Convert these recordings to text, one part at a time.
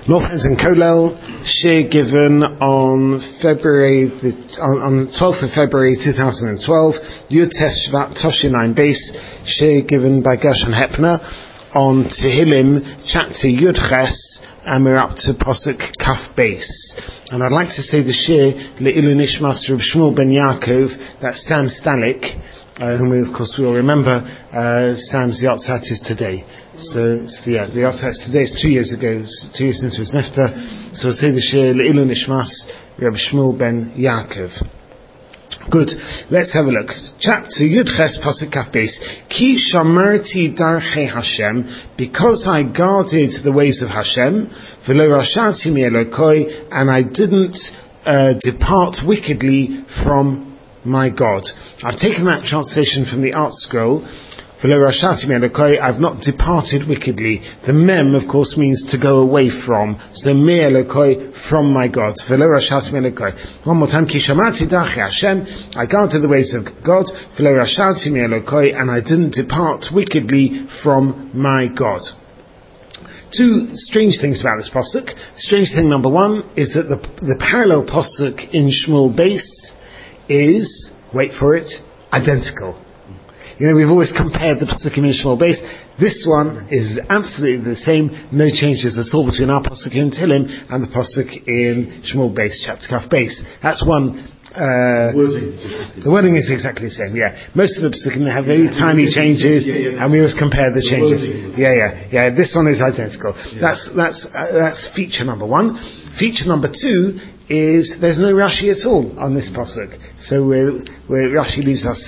North and Kolel, share given on the 12th of February 2012, Yud Tes Shvat Toshinai Base, share given by Gershon Hepner on Tehillim chapter Yud Ches, and we're up to Posuk Kaf Base. And I'd like to say the share Le'ilu Nishmas Reb Shmuel ben Yaakov, that's Sam Stalik, whom we, of course, we all remember. Sam's Yatzat is today. So the Yatzat today is 2 years ago, 2 years since it was Nefta. So we'll say the share Le'ilu Nishmas Reb Shmuel ben Yaakov. Good. Let's have a look. Chapter Yud Ches Pasuk Kaf Beis. Ki shamarti darchei Hashem, because I guarded the ways of Hashem, v'lo rashati mi Elokoi, and I didn't depart wickedly from my God. I've taken that translation from the Art Scroll. V'lo rashati mi Elokoi, I've not departed wickedly. The mem, of course, means to go away from. So mi Elokoi, from my God. V'lo rashati mi Elokoi. One more time. Ki shamati darchei Hashem, I guarded the ways of God. V'lo rashati mi Elokoi, and I didn't depart wickedly from my God. Two strange things about this pasuk. Strange thing number one is that the parallel pasuk in Shmuel Beis is, wait for it, identical. You know, we've always compared the pasuk in Shmuel Beis. This one is absolutely the same, no changes at all between our pasuk in Tehillim and the pasuk in Shmuel Beis, chapter Kaf Beis. That's one. The wording is exactly the same. Yeah, most of the pasukim have very tiny changes, and we always compare the changes. Yeah. This one is identical. That's feature number one. Feature number two is there's no Rashi at all on this pasuk. So Rashi leaves us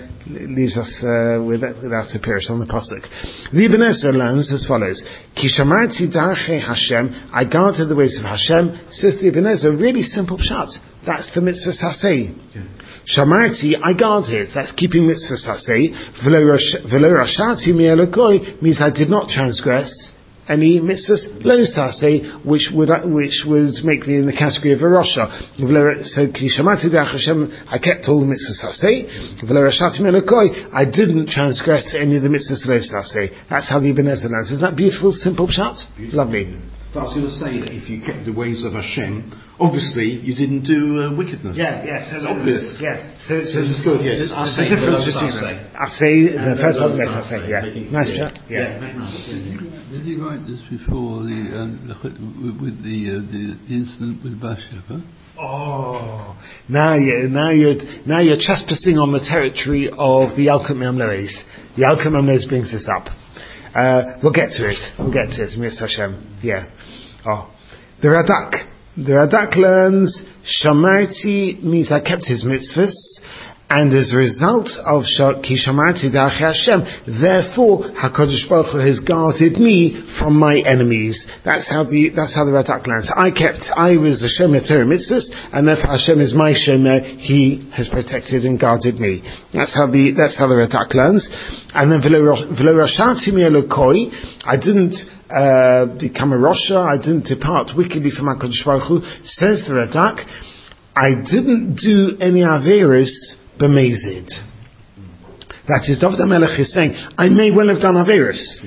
without a perish on the pasuk. The Ibn Ezra learns as follows: Ki shamarti darchei Hashem, I guarded the ways of Hashem. Says the Ibn Ezra, really simple pshat. That's the mitzvah saseh. Shamarti, I guarded. That's keeping mitzvah saseh. V'lo rashati mi Elokoi means I did not transgress any mitzvahs lo saseh, which would make me in the category of a rasha. So ki shamati darchei Hashem, I kept all the mitzvahs saseh. V'lo rashati mi Elokoi, I didn't transgress any of the mitzvahs lo saseh. That's how the Ibn Ezra learns. Isn't that beautiful, simple pshat? Lovely. But I was going to say that if you kept the ways of Hashem, obviously you didn't do wickedness. Yes, it's obvious. Yeah, so this is good. Yes, there's a difference between them. I say the first half, I say, yeah, nice chat. Yeah. Did he write this before with the incident with Bathsheba? Oh, now you're trespassing on the territory of the Yalkut Memloes. The Yalkut Memloes brings this up. We'll get to it. Mitzvah Hashem. Yeah. Oh. The Radak learns, Shamarti means I kept his mitzvahs, and as a result of Ki Shamarti Darchei Hashem, therefore HaKadosh Baruch Hu has guarded me from my enemies. That's how the Radak learns. I was a Shomer Torah mitzvahs, and therefore Hashem is my Shomer. He has protected and guarded me. That's how the Radak learns. And then V'lo rashati mi Elokoi, I didn't become a Rasha, I didn't depart wickedly from HaKadosh Baruch Hu. Says the Radak, I didn't do any Averis b'mezid. That is, David HaMelech is saying, I may well have done Averis.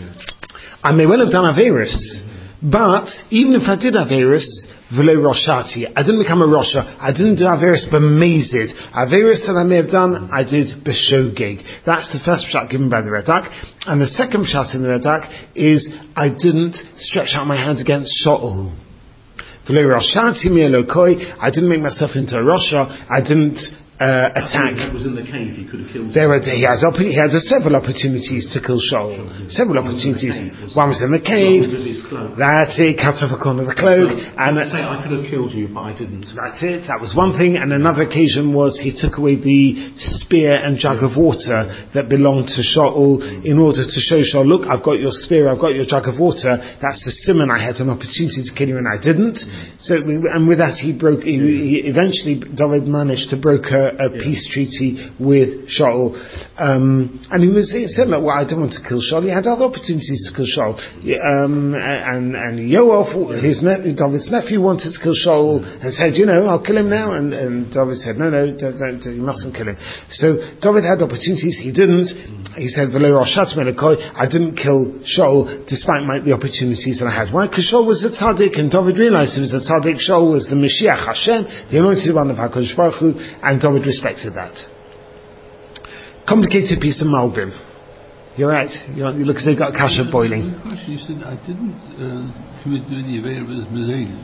But even if I did Averis, V'lo rashati, I didn't become a Rasha, I didn't do Averis b'mezid. Averis that I may have done, I did b'shogeg. That's the first pshat given by the Radak. And the second pshat in the Radak is, I didn't stretch out my hands against Shaul. V'lo rashati mi Elokoi, I didn't make myself into a Rasha, I didn't attack. That was in the cave. He could have killed. He had several opportunities to kill Shaul. Several opportunities. One was in the cave. That's it. Cut off a corner of the cloak. And say I could have killed you, but I didn't. That's it. That was one thing. And another occasion was he took away the spear and jug of water that belonged to Shaul in order to show Shaul, look, I've got your spear, I've got your jug of water. That's the simon. I had an opportunity to kill you and I didn't. So, and with that he eventually David managed to broker a peace treaty with Shaul. And he said, well, I don't want to kill Shaul. He had other opportunities to kill Shaul. And Yoav, David's nephew, wanted to kill Shaul and said, I'll kill him now. And David said, no, don't, you mustn't kill him. So David had opportunities, he didn't. He said, I didn't kill Shaul despite the opportunities that I had. Why? Because Shaul was a tzaddik, and David realized he was a tzaddik. Shaul was the Mashiach Hashem, the anointed one of HaKadosh Baruch Hu, and David respected that. Complicated piece of Malbim. You're right. You look as though you've got a kasha boiling. The question you said, I didn't commit any Averas Mazayim.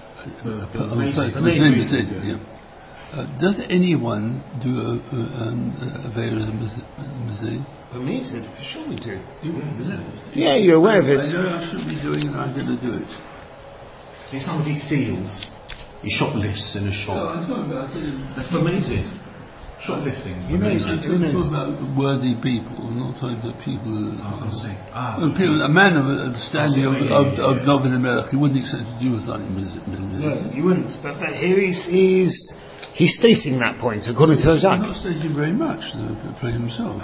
Does anyone do Averas Mazayim? Amazing, for sure we do. Yeah, you're aware of it. I know I shouldn't be doing it, I'm going to do it. See, somebody steals, he shoplifts in a shop. No, I'm talking about that's amazing. Shoplifting. I'm talking about worthy people. I'm not talking about people who a man of the standing of David HaMelech, he wouldn't accept to do something. No, you wouldn't. But here he's stating that point, according to the Zach. He's not stating very much for himself.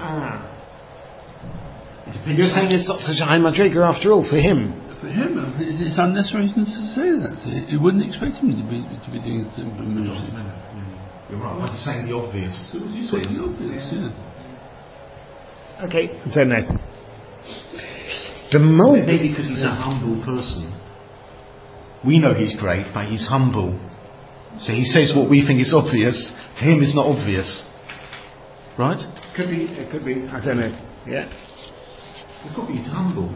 You're saying it's not such a high madriga after all for him. For him, it's unnecessary to say that. He wouldn't expect him to be doing simple music. You're right. What you're saying the obvious. So what you say the obvious, yeah. Okay, I don't know. Maybe because he's a humble person. We know he's great, but he's humble. So he says what we think is obvious. To him, it's not obvious. Right? It could be. I don't know. Yeah. It could be he's humble.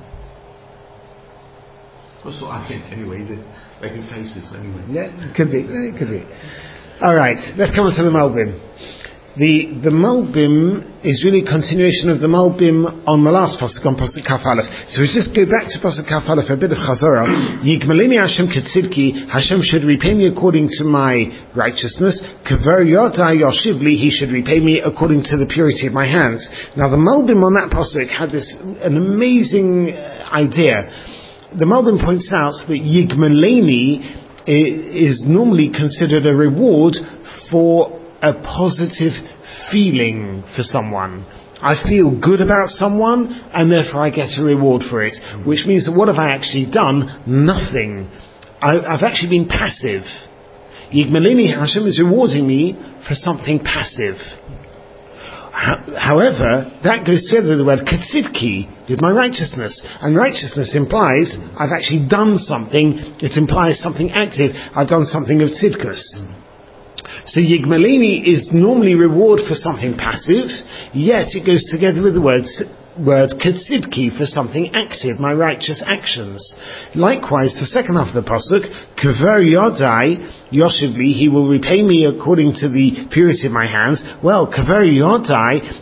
That's what I think. Anyway, they're making faces. Anyway. Yeah, it could be. All right, let's come on to the Malbim. The Malbim is really a continuation of the Malbim on the last pasuk, on pasuk Kaf Aleph. So we just go back to pasuk Kaf Aleph, a bit of Chazorah. Yigmalini Hashem ketzidki, Hashem should repay me according to my righteousness. Kever yodai yoshivli, he should repay me according to the purity of my hands. Now the Malbim on that pasuk had an amazing idea. The Malbim points out that Yigmalini is normally considered a reward for a positive feeling for someone. I feel good about someone, and therefore I get a reward for it. Which means that what have I actually done? Nothing. I've actually been passive. Yigmalini, Hashem is rewarding me for something passive. However, that goes together with the word katzidki, with my righteousness. And righteousness implies I've actually done something. It implies something active. I've done something of tzidkus. So Yigmalini is normally reward for something passive, yet it goes together with the word katzidki for something active, my righteous actions. Likewise, the second half of the pasuk, Kever yodai yoshivli, he will repay me according to the purity of my hands. Well, Kever yodai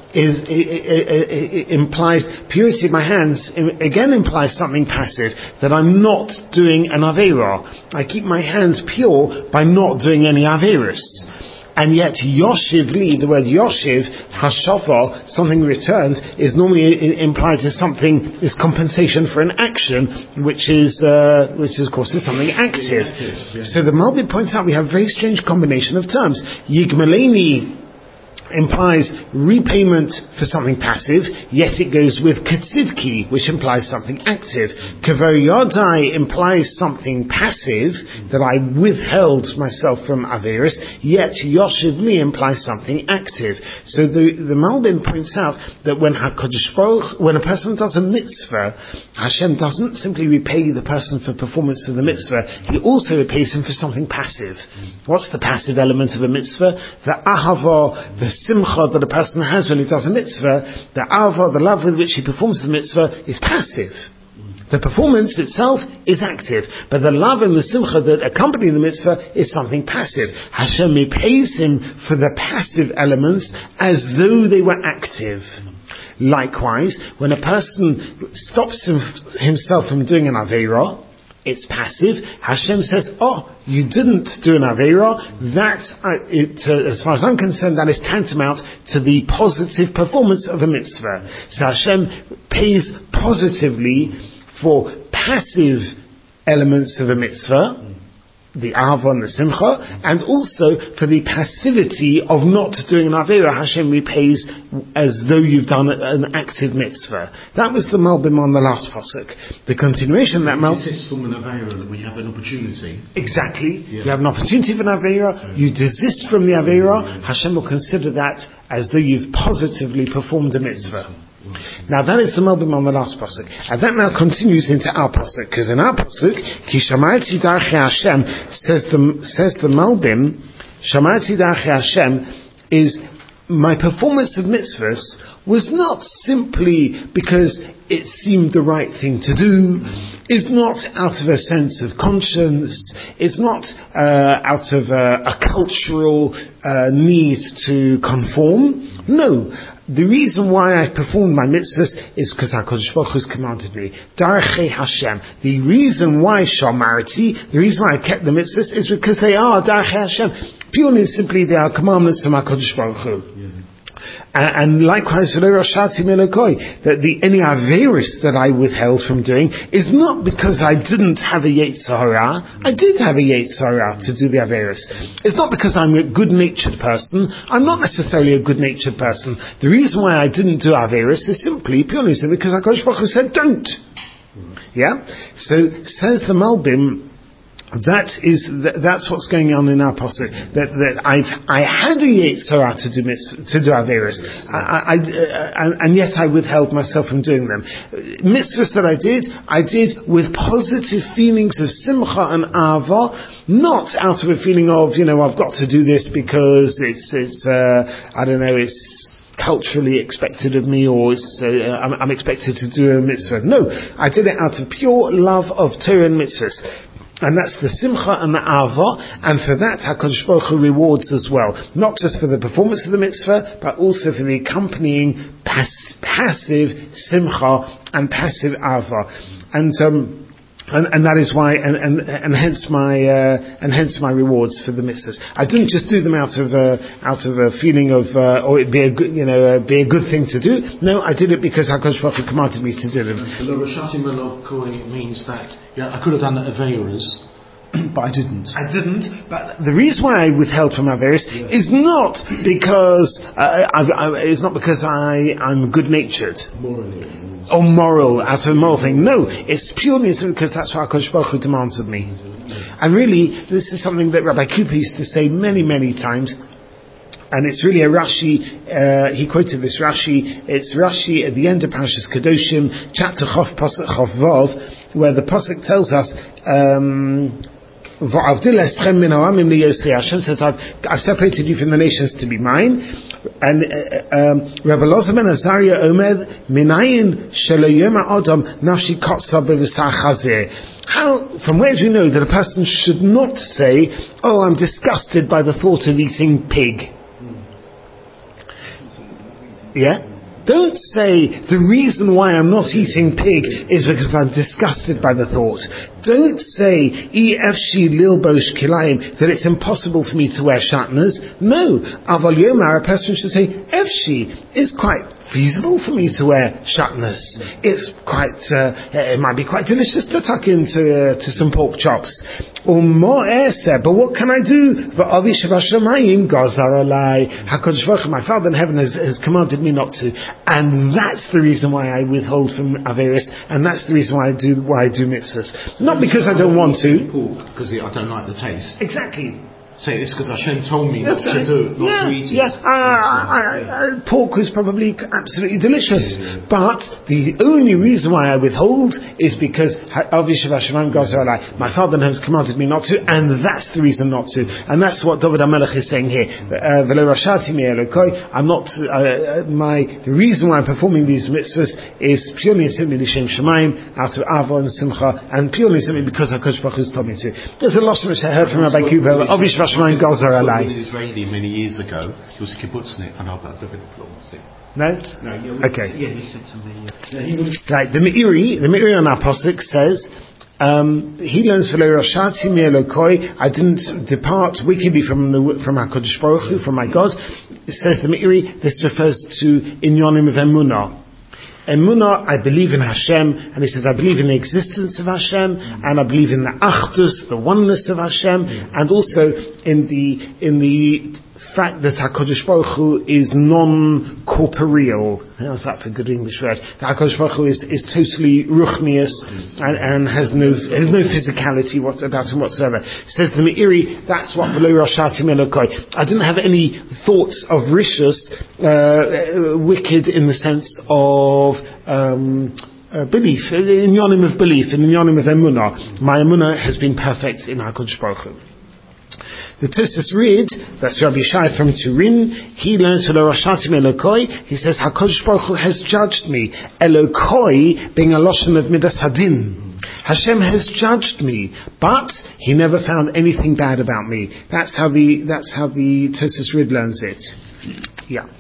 implies purity of my hands, again implies something passive, that I'm not doing an Aveira. I keep my hands pure by not doing any Averis. And yet, Yoshivli, the word Yoshiv, Hashafah, something returned, is normally implied as something, is compensation for an action, which of course is something active. So the Malbim points out we have a very strange combination of terms. Yigmaleni implies repayment for something passive, yet it goes with katzidki, which implies something active. Kever yodai implies something passive, that I withheld myself from Averis, yet yoshivli implies something active. So the Malbim points out that when a person does a mitzvah, Hashem doesn't simply repay the person for performance of the mitzvah, he also repays him for something passive. What's the passive element of a mitzvah? The ahava, the simcha that a person has when he does a mitzvah, the ava, the love with which he performs the mitzvah, is passive. The performance itself is active, but the love and the simcha that accompany the mitzvah is something passive. Hashem repays him for the passive elements as though they were active. Likewise, when a person stops himself from doing an aveira, it's passive. Hashem says, you didn't do an Aveira. As far as I'm concerned, that is tantamount to the positive performance of a mitzvah. So Hashem pays positively for passive elements of a mitzvah, the Ava and the Simcha, and also for the passivity of not doing an Avera, Hashem repays as though you've done an active mitzvah. That was the Malbim on the last pasuk. The continuation of that Malbim. You desist from an Avera when you have an opportunity. Exactly. Yeah. You have an opportunity for an Avera, you desist from the Avera, Hashem will consider that as though you've positively performed a mitzvah. Now that is the Malbim on the last pasuk, and that now continues into our pasuk, because in our pasuk, Ki Shamayati Darchei Hashem, says the Malbim, Shamayati Darchei Hashem is my performance of mitzvahs was not simply because it seemed the right thing to do, is not out of a sense of conscience, is not out of a cultural need to conform. No. The reason why I performed my mitzvahs is because HaKadosh Baruch Hu has commanded me. Darchei Hashem. The reason why Shamarti, the reason why I kept the mitzvahs is because they are Darchei Hashem. Purely and simply they are commandments from HaKadosh Baruch Hu. And likewise, that any Averis that I withheld from doing is not because I didn't have a Yetzer Hara. I did have a Yetzer Hara to do the Averis. It's not because I'm a good-natured person. I'm not necessarily a good-natured person. The reason why I didn't do Averis is purely because HaKadosh Baruch Hu said don't. Yeah? So, says the Malbim, that's what's going on in our pasuk. That I had a Yetzer Hara to do Averis, and yet I withheld myself from doing them. Mitzvahs that I did with positive feelings of simcha and ava, not out of a feeling of I've got to do this because it's culturally expected of me, or I'm expected to do a mitzvah. No, I did it out of pure love of Torah and mitzvahs. And that's the simcha and the ava, and for that HaKadosh Baruch Hu rewards as well. Not just for the performance of the mitzvah, but also for the accompanying passive simcha and passive ava. And that is why, and hence my rewards for the mitzvahs. I didn't just do them out of a feeling of, or it'd be a good thing to do. No, I did it because HaKadosh Baruch Hu commanded me to do them. The Rashati Melokoi means that, I could have done the Averas, but I didn't. But the reason why I withheld from Averis is not because I'm good-natured. Morally. Or moral, out of a moral thing. No, it's purely because that's what HaKadosh Baruch Hu demands of me. And really, this is something that Rabbi Cooper used to say many, many times. And it's really a Rashi, he quoted this Rashi, it's Rashi at the end of Parashas Kedoshim, chapter Chof, Pasuk Chof Vav, where the Pasuk tells us, Hashem says, I've separated you from the nations to be mine. And Rabbi Elazar ben Azariah Omer Minayin Shelayoma Adam Nafshi Kotsa B'V'Sar Chazir. How, from where do you know that a person should not say, "Oh, I'm disgusted by the thought of eating pig"? Yeah. Don't say, the reason why I'm not eating pig is because I'm disgusted by the thought. Don't say, Efshi lilbosh kilayim, that it's impossible for me to wear shatnez. No. Aval yomar, a person should say, Efshi is quite feasible for me to wear shatnez. It's quite, it might be quite delicious to tuck into some pork chops. But what can I do? HaKadosh Baruch Hu, my Father in heaven, has commanded me not to. And that's the reason why I withhold from Averis, and that's the reason why I do mitzvahs. Not because I don't want to. Because I don't like the taste. Exactly. Say it's because Hashem told me not to do it, not to eat it. Pork is probably absolutely delicious, but the only reason why I withhold is because my Father has commanded me not to, and that's the reason not to, and that's what David HaMelech is saying here. I'm not. The reason why I'm performing these mitzvahs is purely and simply l'shem Shemaim, out of Ava and Simcha, and purely and simply because HaKadosh Baruch Hu has told me to. There's a lot which I heard from Rabbi Kubel. An Israeli many years ago, he was a kibbutznik, and I'll have a bit of applause. No? Okay. Yeah, he said to me. Right, the Meiri on our Pasuk says, he learns I didn't depart wickedly from HaKadosh Baruch Hu, from my God. It says the Meiri, this refers to Inyonim of Emunah. Emunah, I believe in Hashem, and he says, I believe in the existence of Hashem, and I believe in the Achdus, the oneness of Hashem, and also in the fact that HaKadosh Baruch Hu is non-corporeal. How's that for good English word? That HaKadosh Baruch Hu is totally ruchnius and has no physicality about him whatsoever. Says the Meiri, that's what V'lo Rashatim Elokai. I didn't have any thoughts of rishus, wicked in the sense of belief, in yonim of belief, in yonim of emunah. My emunah has been perfect in HaKadosh Baruch Hu. The Tosfos read, that's Rabbi Shai from Turin, he learns from Rashatim Elokoi, he says, HaKadosh Baruch Hu has judged me. Elokoi being a loshon of Midas Hadin. Hashem has judged me, but he never found anything bad about me. That's how the Tosfos read learns it. Yeah.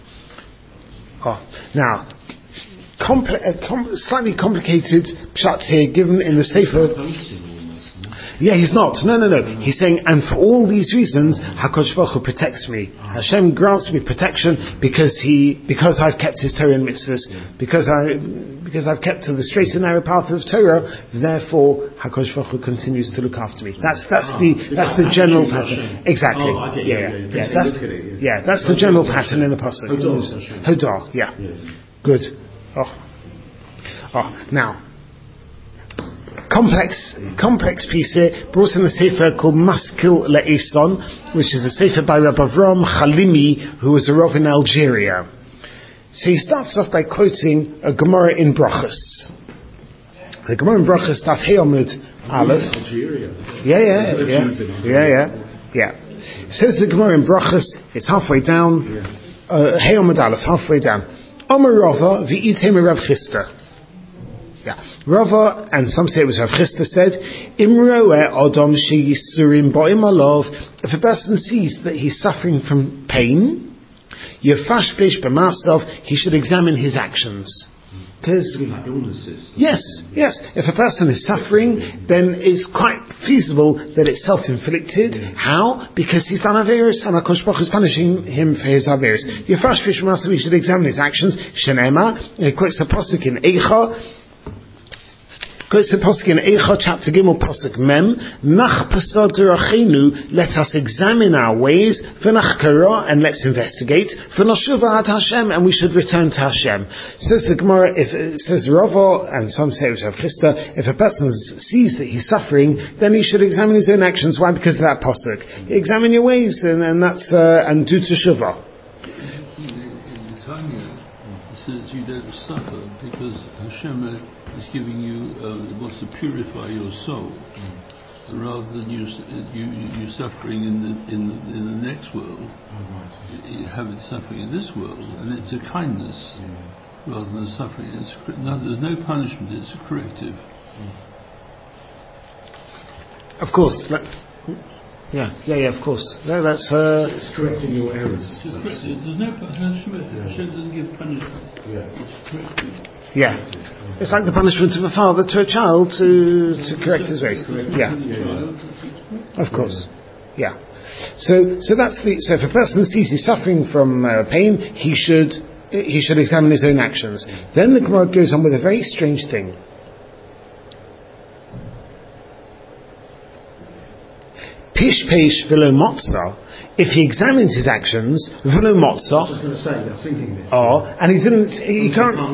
Now, slightly complicated pshat here given in the Sefer. Yeah, he's not. No. He's saying, and for all these reasons, HaKadosh Baruch Hu protects me. Hashem grants me protection because I've kept His Torah and mitzvahs, because I've kept to the straight and narrow path of Torah. Therefore, HaKadosh Baruch Hu continues to look after me. That's the general pattern. Exactly. That's the general pattern in the pasuk. Hodah. Yeah. Good. Now. Complex piece here, brought in a sefer called Maskil Le'eson, which is a sefer by Rabbi Avram Halimi, who was a Rav in Algeria. So he starts off by quoting a Gemara in Brachos. The Gemara in Brachos, Daf Hey Amud Aleph. Algeria. Yeah. Says the Gemara in Brachos, it's halfway down. Hey Amud Aleph, halfway down. Amar Rava v'item Rav Chisda. Yeah. Rava, and some say it was Rav Chisda, said, Imroe Adam Sheyisurim Bo'im Alav. If a person sees that he's suffering from pain, Yefashbesh B'masav, he should examine his actions. Because yes. If a person is suffering, then it's quite feasible that it's self-inflicted. How? Because he's done averis, and HaKadosh Baruch Hu is punishing him for his averis. Yefashbesh B'masav, he should examine his actions. Shenema, he quotes the pasuk in Eicha. Goes to Pasuk in Eicha chapter Gimel Pasuk Mem, Nach Pasad Derachenu, let us examine our ways, V'nachkara, and let's investigate, V'nashuva ad Hashem, and we should return to Hashem. Says the Gemara, says Rava, and some say it was Rav Chisda, if a person sees that he's suffering, then he should examine his own actions. Why? Because of that Pasuk. Examine your ways, and that's, and do teshuvah. In Tanya, it says you don't suffer because Hashem is giving you wants to purify your soul, rather than you suffering in the next world. You have it suffering in this world, and it's a kindness rather than a suffering. There's no punishment; it's a corrective. Of course. Yeah, of course. No, that's it's correcting your errors. There's no punishment. Hashem doesn't give punishment. It's corrective. Yeah. It's like the punishment of a father to a child to correct his ways. Yeah. Of course. Yeah. So that's so if a person sees he's suffering from pain, he should examine his own actions. Then the Gemara goes on with a very strange thing. Pish peish v'lo motza. If he examines his actions, v'lo motza. I was going to say, I was thinking this. And he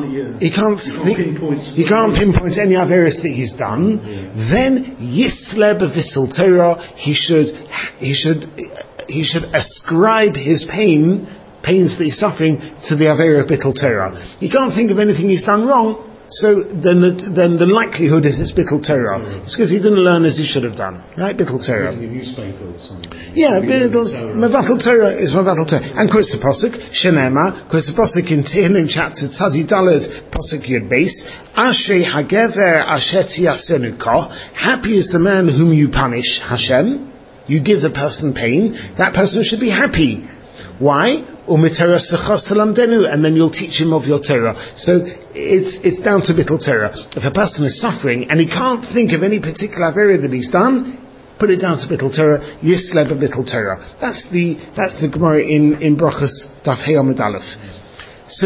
can't pinpoint any averis that he's done. Then yisleb v'sil Torah. He should ascribe his pains that he's suffering to the aver of bittul Torah. He can't think of anything he's done wrong. So then the likelihood is it's bittul Torah. It's because he didn't learn as he should have done. Right? Bittul Torah. Reading a newspaper or something. Yeah, Mevatel Torah is Mevatel Torah. And quotes the Pasuk, Shenema, quotes the Pasuk in Tehillim chapter Tzadi Daled, Pasuk Yud Beis, Ashrei Hagever Asheti Asenuka, happy is the man whom you punish, Hashem. You give the person pain, that person should be happy. Why? And then you'll teach him of your Torah. So it's down to bittul Torah. If a person is suffering and he can't think of any particular area that he's done, put it down to bittul Torah. Yisleb bittul Torah. That's the Gemara in Brachos Daf Hey Amud Aleph. So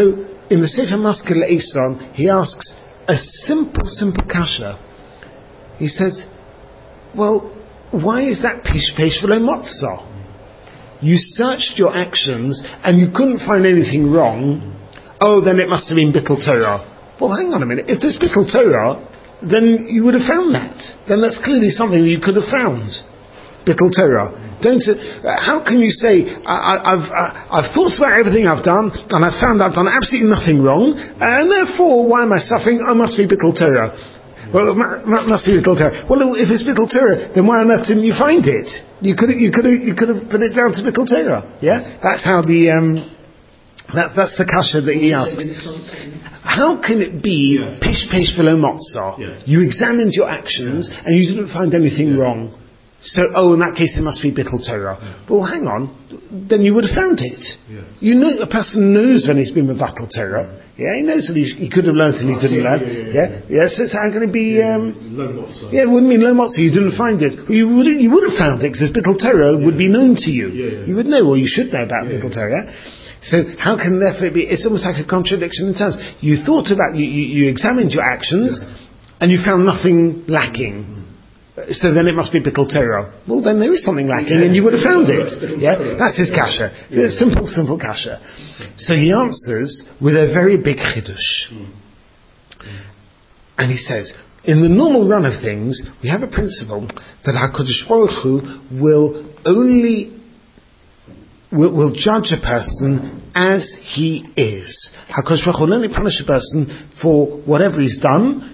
in the Sefer Maskil Eson, he asks a simple kasha. He says, well, why is that pish v'lo motzah? You searched your actions and you couldn't find anything wrong. Oh, then it must have been Bittul Torah. Well, hang on a minute. If there's Bittul Torah, then you would have found that. Then that's clearly something that you could have found. Bittul Torah. How can you say, I've thought about everything I've done, and I've found I've done absolutely nothing wrong, and therefore, why am I suffering? I must be Bittul Torah. Well, it must be Bittul Torah. Well, if it's Bittul Torah, then why on earth didn't you find it? You could have put it down to Bittul Torah. Yeah? That's how that's the kasha that he asks. How can it be pish v'lo motzah? You examined your actions and you didn't find anything wrong. So, in that case it must be Bittul Torah. Well, hang on, then you would have found it. You know, a person knows when he's been with Bittul Torah. Yeah, he knows that he could have learned and he didn't learn. So it's how can it be? Lo motzah. Yeah, it wouldn't mean lo motzah. You didn't find it. Well, you would have found it because Bittul Torah would be known to you. You would know, or you should know about Bittul Torah. So how can therefore it be? It's almost like a contradiction in terms. You thought about you examined your actions, and you found nothing lacking. So then it must be Bittul Torah. Well, then there is something lacking, and you would have found it. Yeah, that's his kasha. Simple kasha. So he answers with a very big chidush, and he says, in the normal run of things, we have a principle that HaKadosh Baruch Hu will judge a person as he is. HaKadosh Baruch Hu will only punish a person for whatever he's done,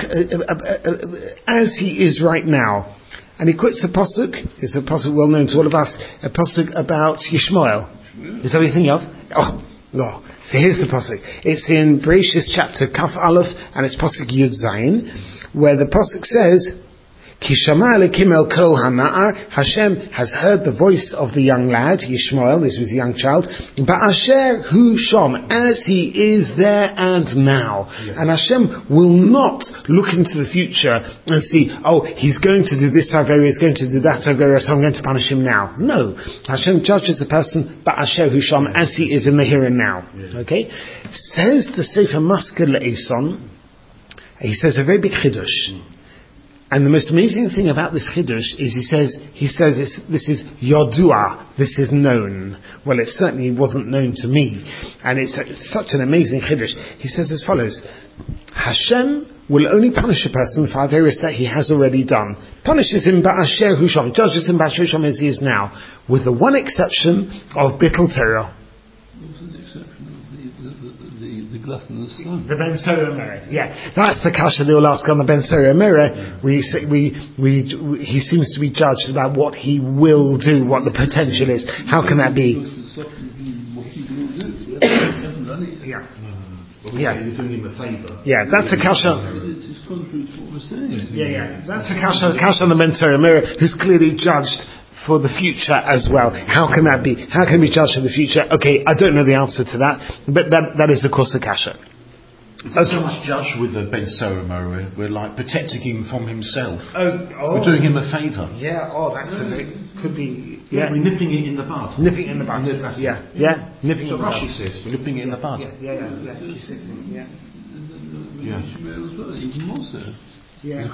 as he is right now. And he quotes a pasuk. It's a pasuk well known to all of us. A pasuk about Yishmael. Is that what you're thinking of? No. So here's the pasuk. It's in Bereshis chapter Kaf Aleph, and it's pasuk Yud Zayin, where the pasuk says, Ki shama Elokim el kol hana'ar, Hashem has heard the voice of the young lad, Yishmael, this was a young child, ba'asher hu shom, as he is there and now. And Hashem will not look into the future and see, he's going to do this Avera, he's going to do that Avera, so I'm going to punish him now. No. Hashem judges the person, ba'asher hu shom, as he is in the here and now. Okay? Says the Sefer Maskil Eson, he says a very big chidush. And the most amazing thing about this chiddush is he says this is yodua, this is known. Well, it certainly wasn't known to me, and it's such an amazing chiddush. He says as follows: Hashem will only punish a person for averos that he has already done. Punishes him ba'asher hu shom, judges him ba'asher hu shom as he is now, with the one exception of Bittul Torah. The gluttonous son. The Ben Sora Mereh. Yeah, that's the kasha they will ask on the Ben Sora Mereh. He seems to be judged about what he will do, what the potential is. How can that be? You're doing him a favour. Yeah, that's a kasha. It's contrary to what we're saying. Yeah. That's a kasha on the Ben Sora Mereh, who's clearly judged for the future as well. How can that be? How can we judge for the future? Okay, I don't know the answer to that, but that is of course a kasha. So much judge with the Ben Sora Mereh. We're like protecting him from himself. We're doing him a favour. Yeah. Could be. Yeah, we're nipping it in the bud. Nipping it in the bud. Nipping it in the bud. Rashi says we're nipping it in the bud. Yeah. Ishmael as well, even more so. Yeah.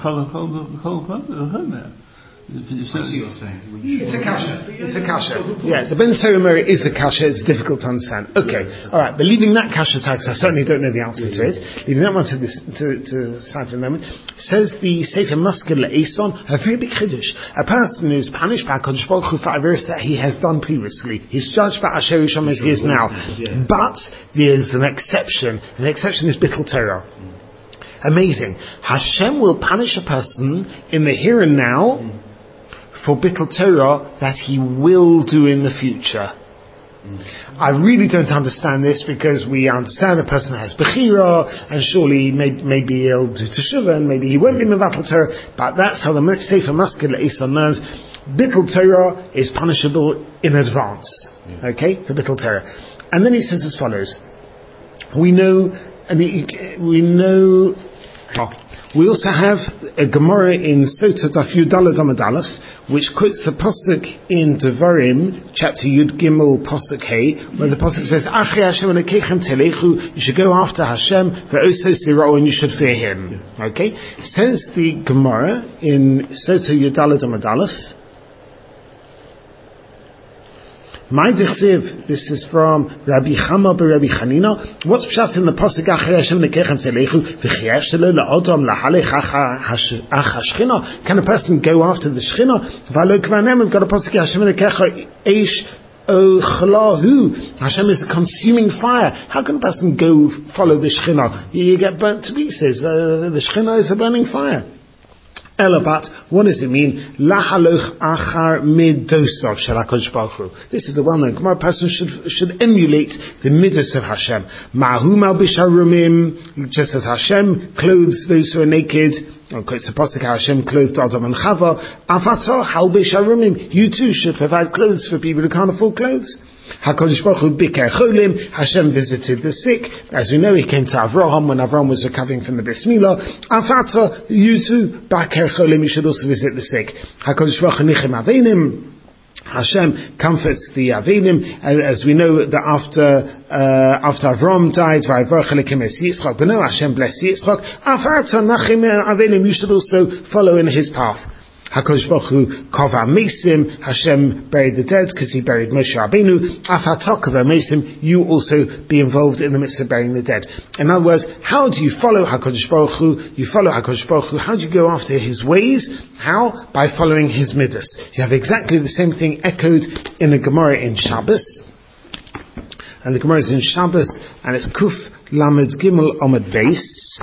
I see what you're saying. It's a kasha. Yeah, the Ben Sora Mereh is a kasha. It's difficult to understand. Okay, all right. But leaving that kasha aside, because I certainly don't know the answer to it. Leaving that one to side for a moment. Says the Sefer Maskil Eson, a very big chiddush. A person is punished by HaKadosh Baruch Hu for averos that he has done previously. He's judged by Asher Yisham as he is now. But there is an exception. And the exception is Bittul Torah. Amazing. Hashem will punish a person in the here and now for Bittul Torah that he will do in the future. I really don't understand this, because we understand a person has Bechira, and surely maybe he'll do Teshuvah, and maybe he won't be Mevatel Torah, but that's how the Sefer Maskil Eson learns. Bittul Torah is punishable in advance. Okay? For Bittul Torah. And then he says as follows: We also have a Gemara in Sota Daf Yud Daled Amud Aleph, which quotes the pasuk in Devarim, chapter Yud Gimel pasuk Hey, where the pasuk says, "Achri Hashem Elokeichem telechu," you should go after Hashem, ve'oso sira'o, and you should fear Him. Okay, says the Gemara in Sota Yud Daled Amud Aleph. This is from Rabbi Chama Rabbi Chanina. What's pshat in the pasuk Achri Hashem Elokeichem telechu v'chiesh lo la'odam lahalech ach hashchina? Can a person go after the Shechina? V'alo kvanem, we've got a pasuk Hashem Elokecha eish o chlahu. Hashem is a consuming fire. How can a person go follow the Shechina? You get burnt to pieces. The Shechina is a burning fire. Elabat, what does it mean? Lahaloch achar midosov shel HaKadosh Baruch Hu. This is a well-known Gemara. A person should emulate the midos of Hashem. Ma'hu malbish harumim, just as Hashem clothes those who are naked. It's a pasuk Hashem clothed Adam and Chava. Avato halbish harumim. You too should provide clothes for people who can't afford clothes. HaKadosh Baruch Hu biker cholim. Hashem visited the sick. As we know, He came to Avraham when Avraham was recovering from the Bris Milah. Afata, you too, baker cholim. You should also visit the sick. HaKadosh Baruch Hu nichem avenim. Hashem comforts the Avenim, as we know that after Avraham died, but no, Hashem blessed Yitzchak. Afata nachim avenim. You should also follow in His path. HaKadosh Baruch Hu kava mesim. Hashem buried the dead because He buried Moshe Rabbeinu. Afatok kava mesim. You also be involved in the midst of burying the dead. In other words, how do you follow HaKadosh Baruch Hu? You follow HaKadosh Baruch Hu. How do you go after His ways? How? By following His midas. You have exactly the same thing echoed in the Gemara in Shabbos. And the Gemara is in Shabbos, and it's Kuf Lamed Gimel Amud Beis.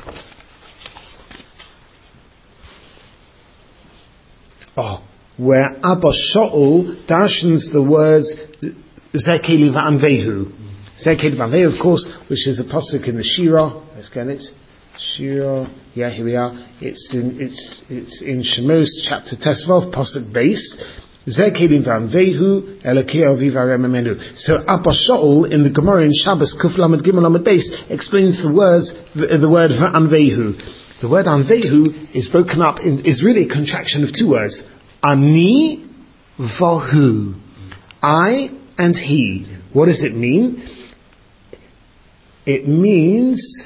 Where Abba Shaul darshans the words Zekeli va'anvehu. Zekeli va'anvehu, of course, which is a pasuk in the Shira. Let's get it. Shira. Yeah, here we are. It's in Shemos chapter Tesvav, pasuk base. Zekeli va'anvehu Elokei aviv harememenu. So Abba Shaul in the Gemara in Shabbos Kuf Lamed Gimel Amud Beis explains the word va'anvehu. The word anvehu is broken up is really a contraction of two words. Ani vahu. I and he. What does it mean? It means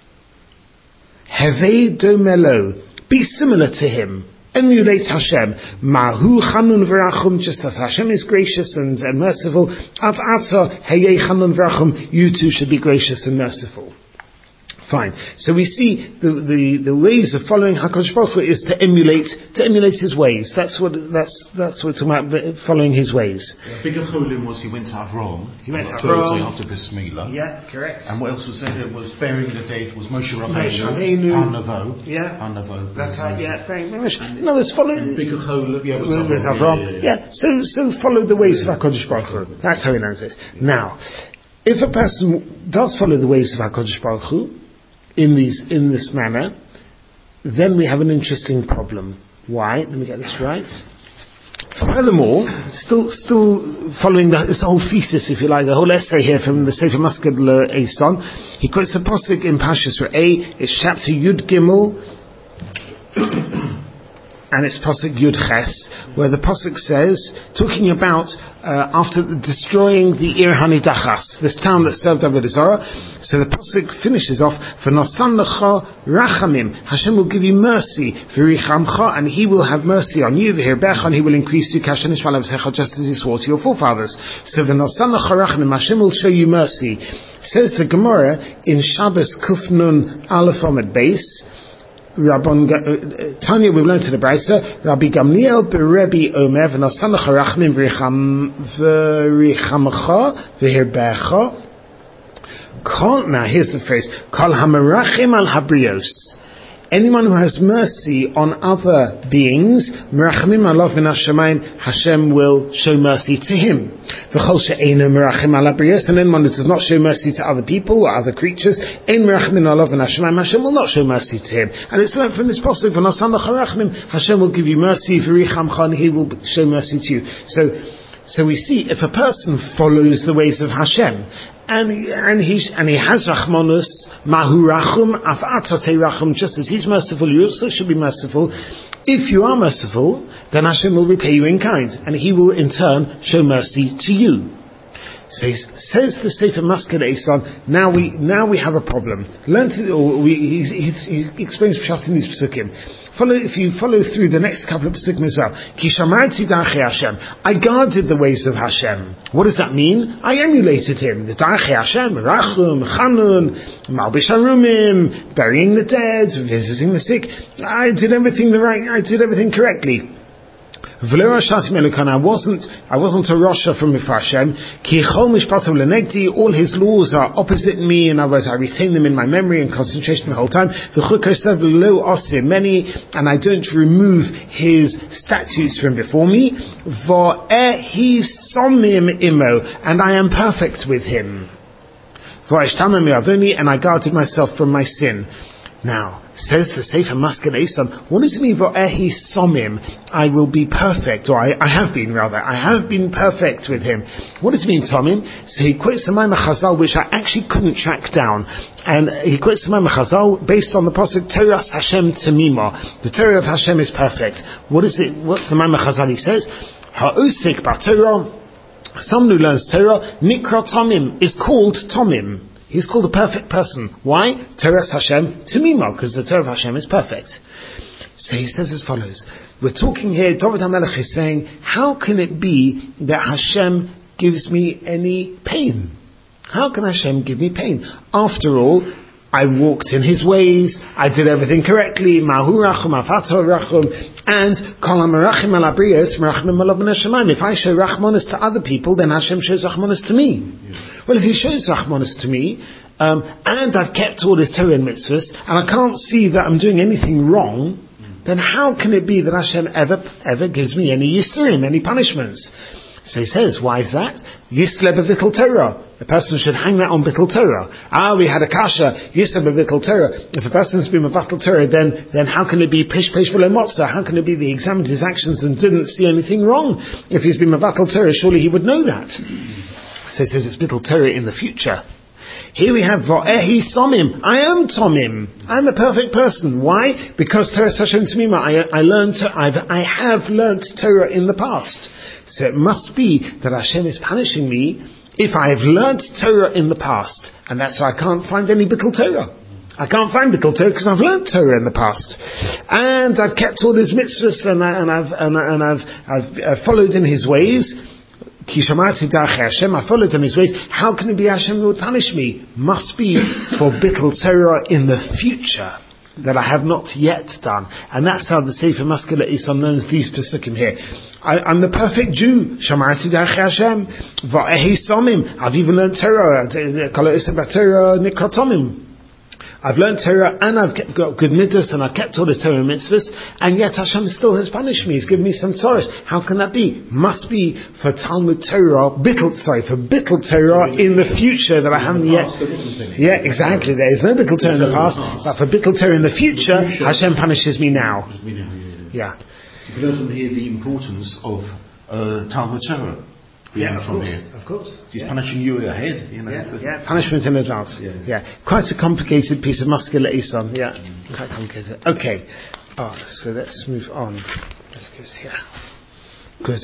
Heve domelo. Be similar to him. Emulate Hashem. Mahu chanun v'rachum. Just as Hashem is gracious and merciful. Av ata heye chanun v'rachum. You too should be gracious and merciful. Fine. So we see the ways of following HaKadosh Baruch Hu is to emulate His ways. That's what it's about, following His ways. Bigger cholim was he went to Avraham. He went to Avraham after Bris Milah. Yeah, correct. And what else was there? It was burying the dead. Was Moshe Rabbeinu. Anavo. Yeah. Anavo. That's right. Yeah, very much. No, there's following. Bigger cholim. Yeah, was Avraham. Yeah. So follow the ways of HaKadosh Baruch Hu. That's how he learns it. Now, if a person does follow the ways of HaKadosh Baruch Hu in this manner, then we have an interesting problem. Why? Let me get this right. Furthermore, still following this whole thesis, if you like, the whole essay here from the Sefer Masked L'Eison, he quotes a pasuk in Parshas Re'eh. It's chapter Yud Gimel, and it's pasuk Yud Ches, where the pasuk says, talking about after destroying the Ir Hanidachas, this town that served Avodah Zarah. So the pasuk finishes off, "V'nosan lecha rachamim." Hashem will give you mercy, v'richamcha, and He will have mercy on you. V'hirbecha, and He will increase you, kashen ishval avsecha, just as He swore to your forefathers. So v'nosan lecha rachamim, Hashem will show you mercy. Says the Gemara in Shabbos Kuf Nun Aleph Amud Beis. Tanya, we've learned to the Brisa, Rabbi Gamliel beRebbi Omer v'nosan lecha rachamim v'richamcha v'hirbecha. Now here's the phrase, Kol hamerachim al habrios. Anyone who has mercy on other beings, merachimim alav min hashamayim, Hashem will show mercy to him. V'chol she'eino merachim al habrios, and anyone who does not show mercy to other people or other creatures, ein merachimim alav min hashamayim, Hashem will not show mercy to him. And it's learned from this pasuk, v'nosan lecha rachamim, Hashem will give you mercy, v'richamcha, and He will show mercy to you. So we see, if a person follows the ways of Hashem, and he has rachmanus, mahu rachum, af atzotei rachum, just as he's merciful, you also should be merciful. If you are merciful, then Hashem will repay you in kind, and He will in turn show mercy to you. Says the Sefer Maskele Eisan. Now we have a problem. He explains Pshat in these Pesukim. If you follow through the next couple of Pesukim as well. Ki shamarti darchei Hashem. I guarded the ways of Hashem. What does that mean? I emulated Him. The darchei Hashem, Rachum, Chanun, Malbish Harumim, burying the dead, visiting the sick. I did everything correctly. I wasn't a Rasha from Hashem. All His laws are opposite me, and I retain them in my memory and concentration the whole time. Many, and I don't remove His statutes from before me. And I am perfect with Him. And I guarded myself from my sin. Now, says the Sefer Maskele Eisan, what does it mean, Va'ehi somim, I will be perfect, or I have been perfect with Him. What does it mean, Tomim? So he quotes the Maimah Chazal, which I actually couldn't track down, and he quotes the Maimah Chazal based on the pasuk Torah Hashem Temima. The Torah of Hashem is perfect. What's the Maimah Chazal? He says, Ha'osik b'Torah, someone who learns Torah, Nikra Tomim, is called Tomim. He's called a perfect person. Why? Torah Hashem Temima, because the Torah of Hashem is perfect. So he says as follows. We're talking here, David HaMelech is saying, how can it be that Hashem gives me any pain? How can Hashem give me pain? After all, I walked in His ways, I did everything correctly, Mahu Rachum, Afato Rachum, and Kol HaMerachim Al Abriyos, Merachim Alav B'nei Shamayim. If I show Rachmanis to other people, then Hashem shows Rachmanis to me. Well, if He shows Rachmanis to me, and I've kept all His Torah and mitzvahs, and I can't see that I'm doing anything wrong, then how can it be that Hashem ever gives me any yisurim, any punishments? So he says, why is that? Yisle b'vittel Torah. A person should hang that on bittul Torah. We had a kasha, Yisle b'vittel Torah. If a person's been mavatal Torah, then how can it be pish v'lo motzah? How can it be that he examined his actions and didn't see anything wrong? If he's been mavatal Torah, surely he would know that. So he says it's bittul Torah in the future. Here we have Va'ehi Somim. I am Tomim. I'm a perfect person. Why? Because Torah Hashem Temima. I have learnt Torah in the past. So it must be that Hashem is punishing me if I have learnt Torah in the past, and that's why I can't find any Bittul Torah. I can't find Bittul Torah because I've learnt Torah in the past, and I've kept all His mitzvahs, and I've followed in His ways. Ki shamarti darchei Hashem, I followed in His ways. How can it be Hashem would punish me? Must be for Bittul Torah in the future that I have not yet done. And that's how the Sefer Maskele Eisan learns these Pesukim here. I'm the perfect Jew. Shamarti darchei Hashem. Va'ehi somim. I've even learned Torah. Kol ha'osek b'Torah nikra tomim. I've learned Torah and I've got good mitzvahs and I've kept all His Torah mitzvahs, and yet Hashem still has punished me. He's given me some tzoros. How can that be? Must be for Talmud Torah, for Bittul Torah in the future that I haven't yet. Yeah, exactly. There is no Bittul Torah in the past, but for Bittul Torah in the future, Hashem punishes me now. Yeah. You can learn from here the importance of Talmud Torah. Of course. He's punishing you ahead. Punishment in advance. Quite a complicated piece of Maskele Eisan. Quite complicated. Okay. So let's move on. Let's go here. Good.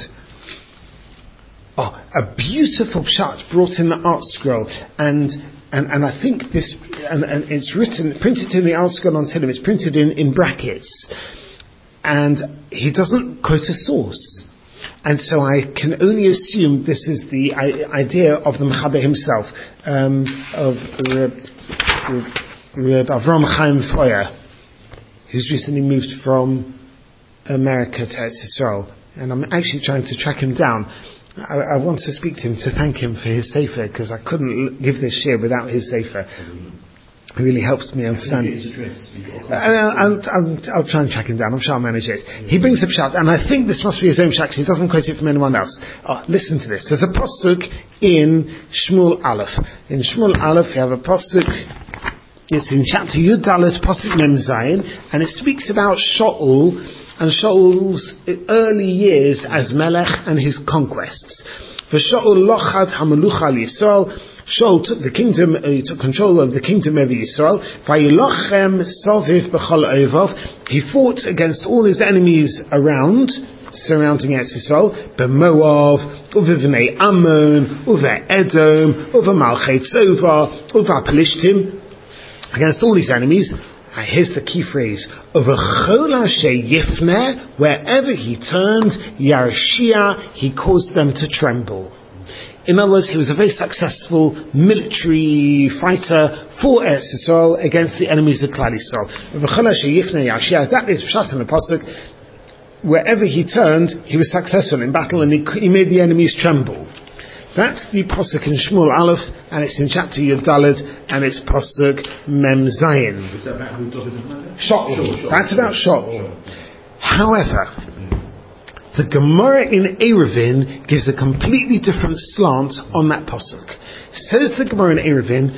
A beautiful pshat brought in the Art Scroll, and I think this, and it's printed in the Art Scroll on Tehillim. It's printed in brackets, and he doesn't quote a source. And so I can only assume this is the idea of the Mechaber himself, of Reb Avram Chaim Feuer, who's recently moved from America to Eretz Yisrael. And I'm actually trying to track him down. I want to speak to him to thank him for his sefer, because I couldn't give this shir without his sefer. It really helps me understand. I'll try and track him down. I'm sure I'll manage it. He brings up pshat, and I think this must be his own pshat because he doesn't quote it from anyone else. Listen to this. There's a pasuk in Shmuel Aleph. In Shmuel Aleph, you have a pasuk. It's in chapter Yud Dalet, pasuk Mem Zayin, and it speaks about Shaul and Shaul's early years as Melech and his conquests. For Shaul lochad hamelucha al Yisrael. Shaul took the kingdom, he took control of the kingdom of Israel. Vayilochem soviv b'chol ovav. He fought against all his enemies surrounding Israel, b'Moav, uva v'nei Ammon, uva Edom, uva Malchei Tzova, uva Pelishtim, against all his enemies. Here's the key phrase: Uvechol asher yifneh, wherever he turned, Yarshia, he caused them to tremble. In other words, he was a very successful military fighter for Eretz Yisrael against the enemies of Klal Yisrael. Uvechol asher yifneh Yarshia, that is Pshat in the Pasuk. Wherever he turned, he was successful in battle, and he made the enemies tremble. That's the Pasuk in Shmuel Aleph, and it's in chapter Yud Daled, and it's Pasuk Mem Zayin. Is that about who David and Shaul. That's about Shaul. However, the Gemara in Eruvin gives a completely different slant on that Pasuk. Says the Gemara in Eruvin,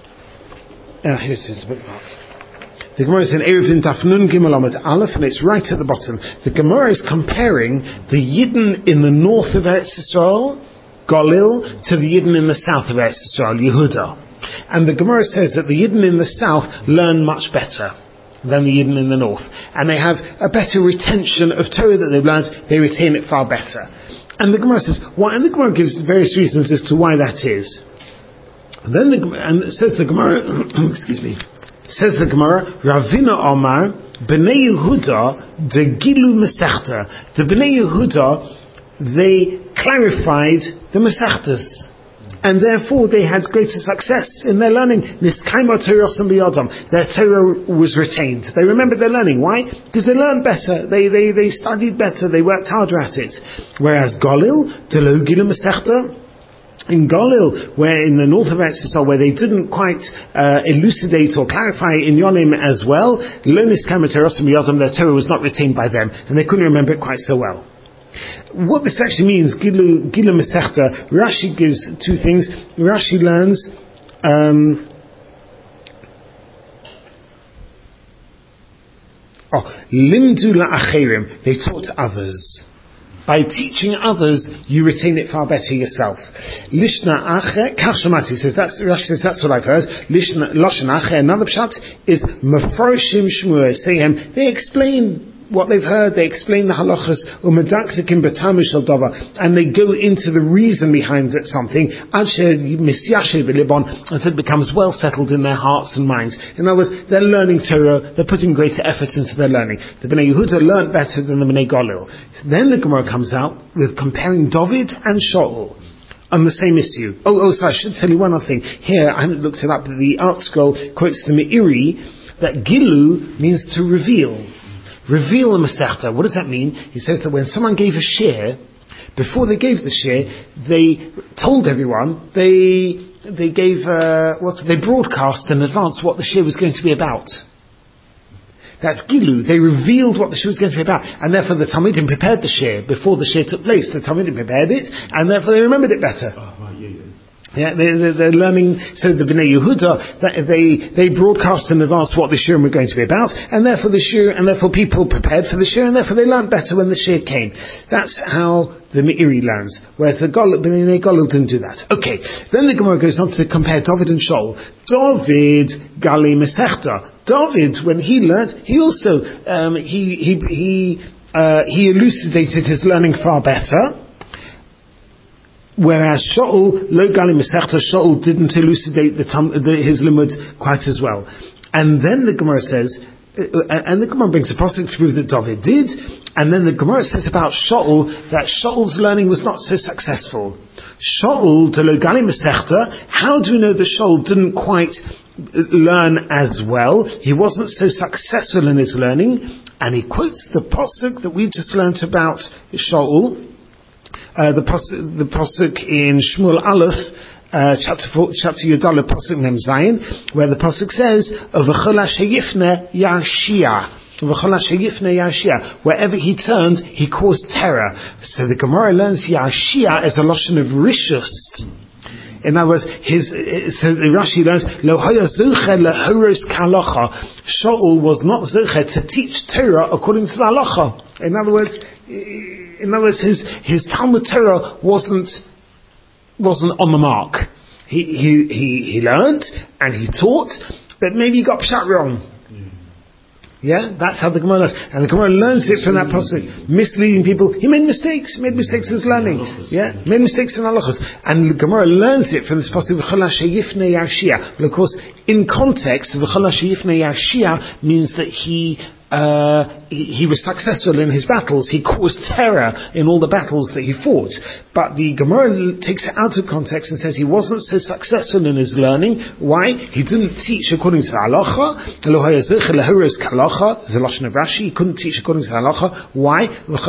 here it is, the bookmark. The Gemara is in Eruvin Daf Nun Gimel Amud Aleph, and it's right at the bottom. The Gemara is comparing the Yidden in the north of Eretz Yisrael, Galil, to the Yidden in the south of Eretz Yisrael, Yehuda. And the Gemara says that the Yidden in the south learn much better than the Yidden in the north. And they have a better retention of Torah that they've learned, they retain it far better. And the Gemara says, why? And the Gemara gives various reasons as to why that is. And then says the Gemara, excuse me, says the Gemara, Ravina Omar, B'nai Yehuda, de Gilu Mesechta. The B'nai Yehuda, they clarified the Masechtas, and therefore they had greater success in their learning. Niskaima Torah biyadam. Their Torah was retained. They remembered their learning. Why? Because they learned better. They studied better. They worked harder at it. Whereas Galil, Delo Gilu Masechta, in Galil, where in the north of Eretz Yisrael, where they didn't quite elucidate or clarify in Yonim as well, Lo Niskaima Torah biyadam, their Torah was not retained by them, and they couldn't remember it quite so well. What this actually means, Gilu Masechta, Rashi gives two things. Rashi learns Limdu la'acherim, they taught others. By teaching others, you retain it far better yourself. Lishna acher, Kachshamati says, Rashi says, that's what I've heard. Lishna acher, another pshat is Mefarshim Shmuel, saying, they explain what they've heard, they explain the halachas, and they go into the reason behind something, until it becomes well settled in their hearts and minds. In other words, they're learning Torah, they're putting greater effort into their learning. The Bnei Yehuda learned better than the Bnei Galil. Then the Gemara comes out with comparing David and Shaul on the same issue. So I should tell you one other thing. Here, I haven't looked it up, but the Art Scroll quotes the Meiri that Gilu means to reveal. Reveal a Masechta. What does that mean? He says that when someone gave a shir, before they gave the shir, they told everyone, they broadcast in advance what the shir was going to be about. That's Gilu. They revealed what the shir was going to be about. And therefore the Talmidim prepared the shir before the shir took place. The Talmidim prepared it, and therefore they remembered it better. Yeah, they're learning. So the Bnei Yehuda, they broadcast in advance what the shiurim were going to be about, and therefore people prepared for the shiur, and therefore they learned better when the shiur came. That's how the Meiri learns, whereas the Bnei Galil didn't do that. Okay, then the Gemara goes on to compare David and Shaul. David Gali Masechta. David, when he learned, he also he elucidated his learning far better. Whereas Shaul, Lo Gali Masechta, Shaul didn't elucidate his limud quite as well. And then the Gemara says, and the Gemara brings a pasuk to prove that David did, and then the Gemara says about Shaul, that Shaul's learning was not so successful. Shaul, Lo Gali Masechta, how do we know that Shaul didn't quite learn as well? He wasn't so successful in his learning, and he quotes the pasuk that we just learnt about Shaul, the pasuk in Shmuel Aleph, chapter Yudala, pasuk Mem Zayin, where the pasuk says, "V'chol sheyifne Yarshia." Wherever he turned, he caused terror. So the Gemara learns Yarshia as a loshon of rishus. In other words, so the Rashi learns, Lo haya zoche lehoros k'halacha. Shaul was not zoche to teach Torah according to the halacha. In other words, his Talmud Torah wasn't on the mark. He learned and he taught, but maybe he got pshat wrong. Yeah, that's how the Gemara learns. And the Gemara learns it from that pasuk. Misleading people. He made mistakes. Made mistakes in his learning. Yeah, made mistakes in halachos. And the Gemara learns it from this pasuk. V'chol hasheyifne yashia. Well, of course, in context, v'chol hasheyifne yashia means that he was successful in his battles. He caused terror in all the battles that he fought. But the Gemara takes it out of context and says he wasn't so successful in his learning. Why? He didn't teach according to the halacha. He couldn't teach according to the halacha. Why?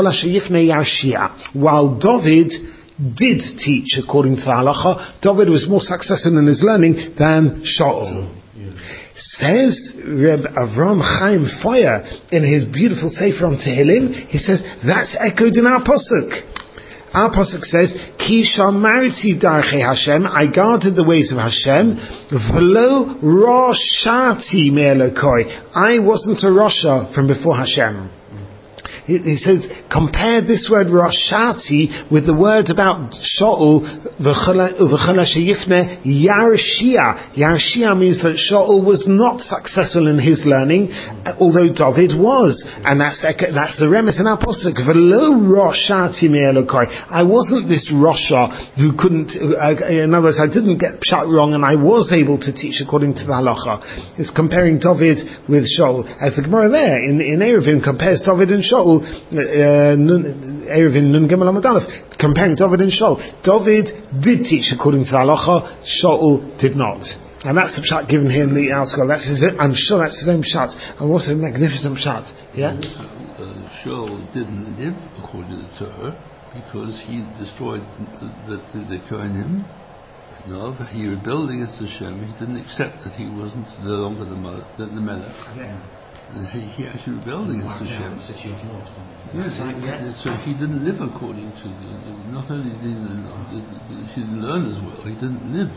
While David did teach according to the halacha, David was more successful in his learning than Shaul. Says Reb Avram Chaim Feuer in his beautiful Sefer on Tehillim, he says, that's echoed in our pasuk. Our pasuk says, Ki shamarti darchei Hashem, I guarded the ways of Hashem, v'lo roshati me'elokoi, I wasn't a Rosha from before Hashem. He says, compare this word Roshati with the word about Shaul, V'chala sheyifne Yarshia. Yarshia means that Shaul was not successful in his learning, although David was. And that's the remes in our pasuk. V'lo Roshati me'elokoi. I wasn't this Rosha who couldn't, in other words, I didn't get pshat wrong and I was able to teach according to the halacha. It's comparing David with Shaul. As the Gemara there in Eruvin compares David and Shaul, Eruvin Nun Gimel Amud Aleph, comparing David and Shaul. David did teach according to the halacha, Shaul did not. And that's the pshat given here in the article. I'm sure that's his own pshat. And what's a magnificent pshat. Yeah? Shaul didn't live according to the Torah because he destroyed the Kohanim. No, but he rebelled against Hashem. He didn't accept that he wasn't no longer the Melech. Yeah. He actually rebelled against Hashem. Yes, so he didn't live according to not only he didn't learn as well, he didn't live.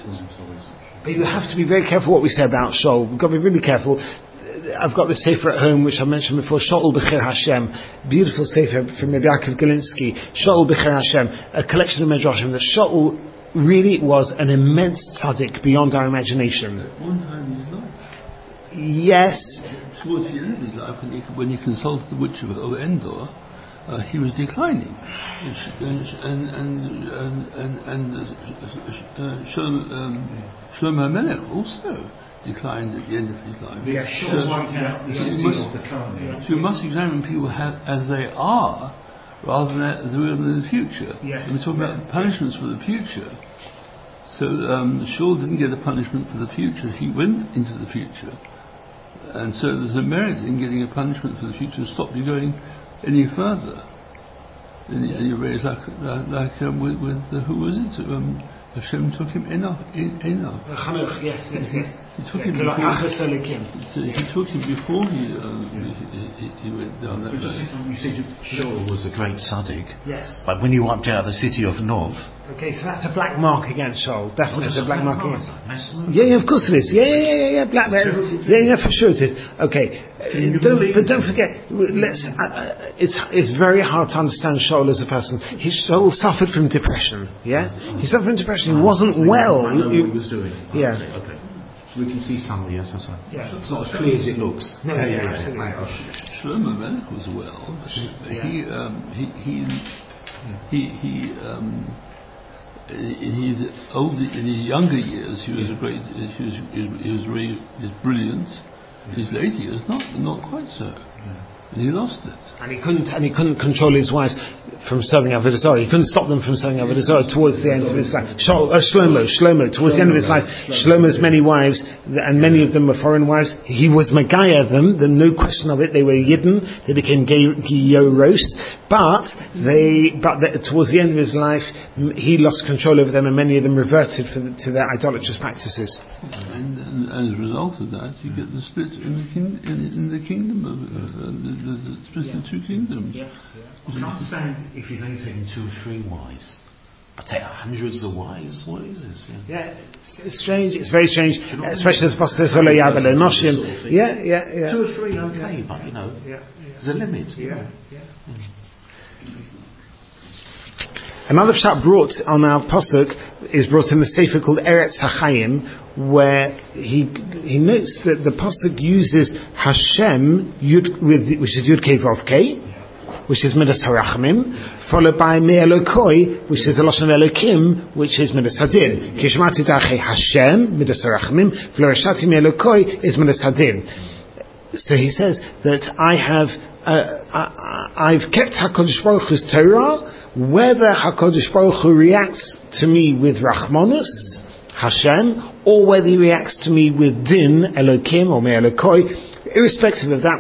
But you have to be very careful what we say about Shaul. We've got to be really careful. I've got the sefer at home, which I mentioned before, Shaul B'cher Hashem, beautiful sefer from Rabbi Yaakov Galinsky, Shaul B'cher Hashem, a collection of medrashim that Shaul really was an immense tzaddik beyond our imagination. At one time in his life. Yes. Towards the end of his life, when he consulted the witch of Endor, he was declining, and Shlomo HaMelech also declined at the end of his life. So you must examine people as they are, rather than as they will in the future. Yes. We're talking about punishments for the future. So Shaul didn't get a punishment for the future; he went into the future. And so there's a merit in getting a punishment for the future to stop you going any further. And you raise like with who was it? Hashem took him enough. Chanukh, yes. He took him before. So he took him before he went down that road. You said Shaul was a great tzaddik. Yes. But when he wiped out the city of North. Okay, so that's a black mark against Shaul. Definitely, it's a black mark against. Yeah, of course it is. Yeah. Black. Yeah, for sure it is. Okay, don't forget. It's very hard to understand Shaul as a person. Shaul suffered from depression. Yeah, he suffered from depression. He wasn't well. I know what he was doing. Yeah. Okay. So we can see some. Yes, I'm sorry. Yeah. It's not as clear as it looks. No, absolutely. Shlomo HaMelech was well. In his younger years, he was brilliant. His later years, not quite so. And he lost it. And he couldn't control his wives from serving Avodah Zarah. He couldn't stop them from serving Avodah Zarah towards the end of his life. Shlomo, towards the end of his life, Shlomo's many wives, and many of them were foreign wives. He was Megaya them, no question of it. They were Yidden. They became Giyoros. But towards the end of his life, he lost control over them, and many of them reverted to their idolatrous practices. And as a result of that, you get the split in the kingdom of the split in two kingdoms. I can understand if he's only taken 2 or 3 wives. I take hundreds of wives. What is this? Yeah, it's strange. It's very strange, especially as Pastor says, Noshim. Yeah. 2 or 3, okay, but there's a limit. Another pshat brought on our pasuk is brought in the Sefer called Eretz HaChaim, where he notes that the pasuk uses Hashem which is Yud Kei Vav Kei, which is Midas Harachamim, followed by Me Elokoi, which is a Lashon Elokim, which is Midas Hadin. Kishmati Darchei Hashem, Midas Harachamim, V'lo Rashati Me Elokoi is Midas Hadin. So he says that I've kept HaKadosh Baruch Hu's Torah. Whether HaKadosh Baruch Hu reacts to me with Rachmanus, Hashem, or whether he reacts to me with Din, Elokim, or Me Elokoi, irrespective of that,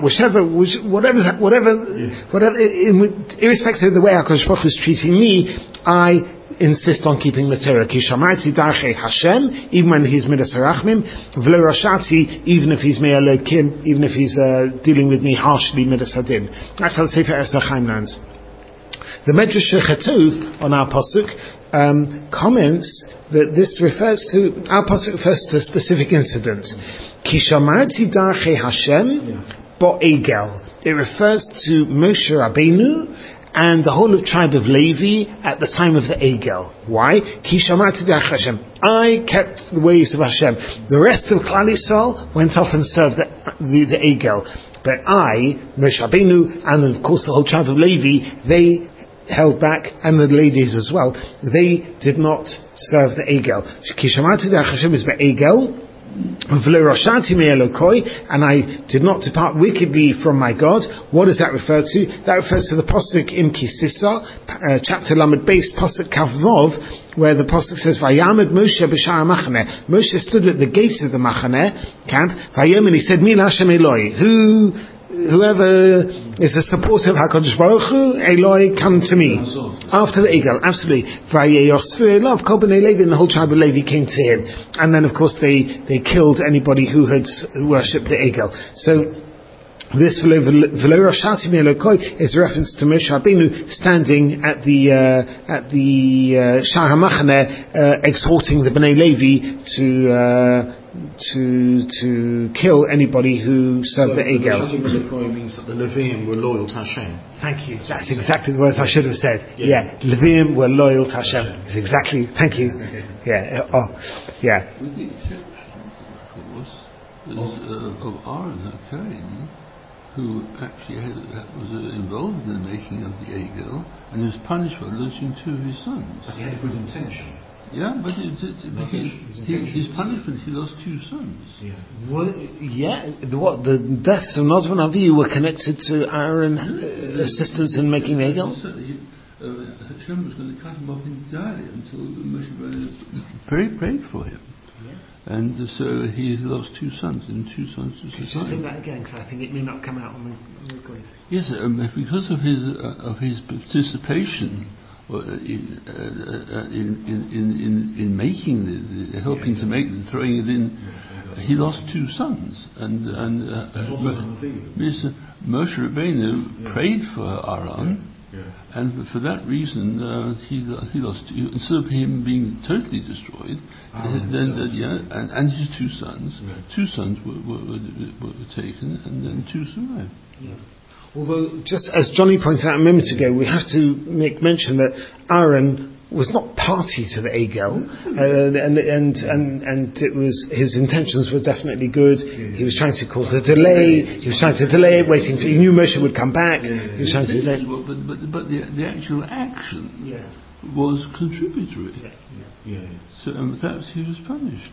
irrespective of the way HaKadosh Baruch Hu is treating me, I insist on keeping the Torah. Ki shamarti darchei Hashem, even when he's Midas Harachmim, v'lo rashati, even if he's Me Elokim, even if he's dealing with me harshly, Midas Hadin. That's how the Sefer Eretz HaChaim lands. The Medrash Chetov on our pasuk comments that this refers to a specific incident. Ki shamarti darchei Hashem bo'egel. It refers to Moshe Rabbeinu and the whole of tribe of Levi at the time of the Egel. Why? Ki shamarti darchei Hashem. I kept the ways of Hashem. The rest of Klal Yisrael went off and served the Egel. But I, Moshe Rabbeinu, and of course the whole tribe of Levi, they held back, and the ladies as well, they did not serve the Egel. Ki shamarti darchei Hashem is be'egel, v'lo rashati me Elokoi, and I did not depart wickedly from my God. What does that refer to? That refers to the pasuk in Ki Sisa, chapter Lamed Beis, pasuk Kavvov, where the pasuk says, "Vayamed Moshe b'shar Machaneh." Moshe stood at the gates of the Machaneh camp. Vayom, and he said, "Min Hashem Eloi." Whoever is a supporter of HaKadosh Baruch Hu, Eloi, come to me. After the Egel, absolutely. Vayeyosfu Elav, Kol Bnei Levi, and the whole tribe of Levi came to him. And then, of course, they killed anybody who had worshipped the Egel. So, this V'lo Rashati Me Elokoi is a reference to Moshe Rabbeinu standing at the Shar HaMachaneh, exhorting the Bnei Levi to kill anybody who served the Egel. Elokoi means that the Leviim were loyal to Hashem. Thank you. That's exactly the words I should have said. Yeah. Leviim were loyal to Hashem. It's exactly. Thank you. Yeah. Yeah. With the exception, of course, of Aaron HaKohen, who actually was involved in the making of the Egel, and was punished for losing two of his sons. But he had a good intention. Yeah, but his punishment, he lost two sons. Yeah. The deaths of Nadav and Avihu were connected to Aaron's assistance in making the Egel? Hashem was going to cut him off entirely until Moshe prayed for him. Yeah. And so he lost two sons, and two sons to Could you just say that again, because I think it may not come out on the recording. Yes, because of his participation in making helping to make throwing it in, he lost two sons, and Moshe Rabbeinu prayed for Aaron. And for that reason, he lost two. Instead of him being totally destroyed, and his two sons were taken, and then two survived. Yeah. Although, just as Johnny pointed out a moment ago, we have to make mention that Aaron was not party to the Egel, and it was, his intentions were definitely good. He was trying to cause a delay. He was trying to delay it, waiting for, he knew Moshe would come back. He was trying to delay. But the actual action was contributory. So that he was punished.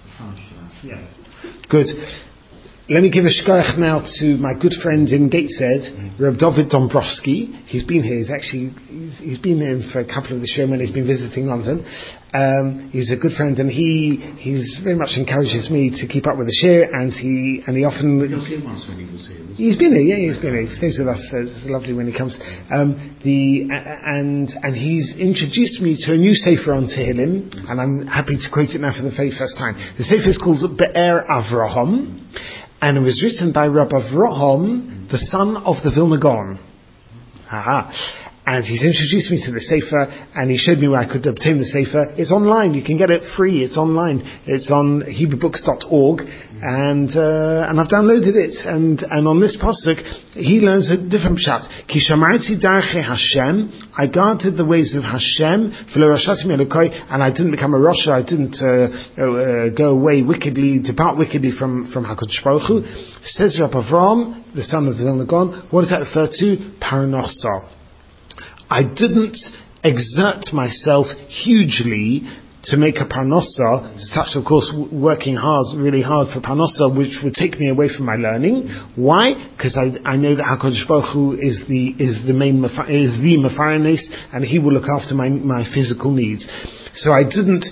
Good. Let me give a shkoyach now to my good friend in Gateshead, Reb David Dombrowski. He's been here. He's been in for a couple of the show when he's been visiting London. He's a good friend, and he's very much encourages me to keep up with the share, and he often. He's been here. Yeah, he's been here. He stays with us. It's lovely when he comes. And he's introduced me to a new sefer on Tehillim, and I'm happy to quote it now for the very first time. The sefer is called Be'er Avraham. And it was written by Rabbi Avraham, the son of the Vilna Gaon. And he's introduced me to the Sefer, and he showed me where I could obtain the Sefer. It's online. You can get it free. It's online. It's on HebrewBooks.org, and I've downloaded it. And on this pasuk, he learns a different pshat. Ki shamarti darchei Hashem. I guarded the ways of Hashem. V'lo rashati me'elokoi, and I didn't become a rasha. I didn't go away wickedly, depart wickedly from HaKadosh Baruch Hu. Says Rav Avram, the son of the Vilna Gaon. What does that refer to? Parnasa. I didn't exert myself hugely to make a parnasa, such of course working really hard for parnasa, which would take me away from my learning. Why? Because I know that HaKadosh Baruch Hu is the Mefarenes, and He will look after my physical needs. So I didn't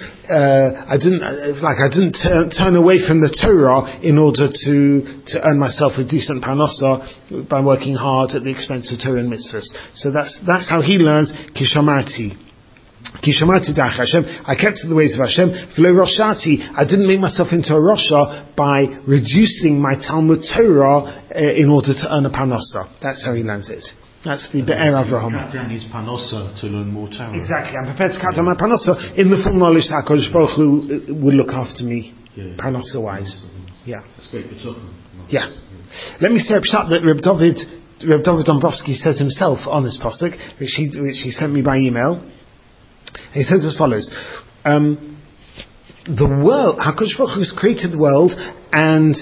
turn away from the Torah in order to earn myself a decent parnasa by working hard at the expense of Torah and mitzvahs. So that's how he learns Kishamarti Darchei Hashem. I kept to the ways of Hashem. V'lo roshati. I didn't make myself into a rosha by reducing my Talmud Torah in order to earn a parnasa. That's how he learns it. That's the Be'er Avraham. Cut down his parnasa to learn more Torah. Exactly. I'm prepared to cut down my parnasa in the full knowledge that HaKadosh Baruch Hu will look after me, parnasa-wise. Yeah. That's great. Yeah. Let me say a pshat that Reb David Dombrowski says himself on this pasuk, which he sent me by email. He says as follows: the world, HaKadosh Baruch Hu has created the world, and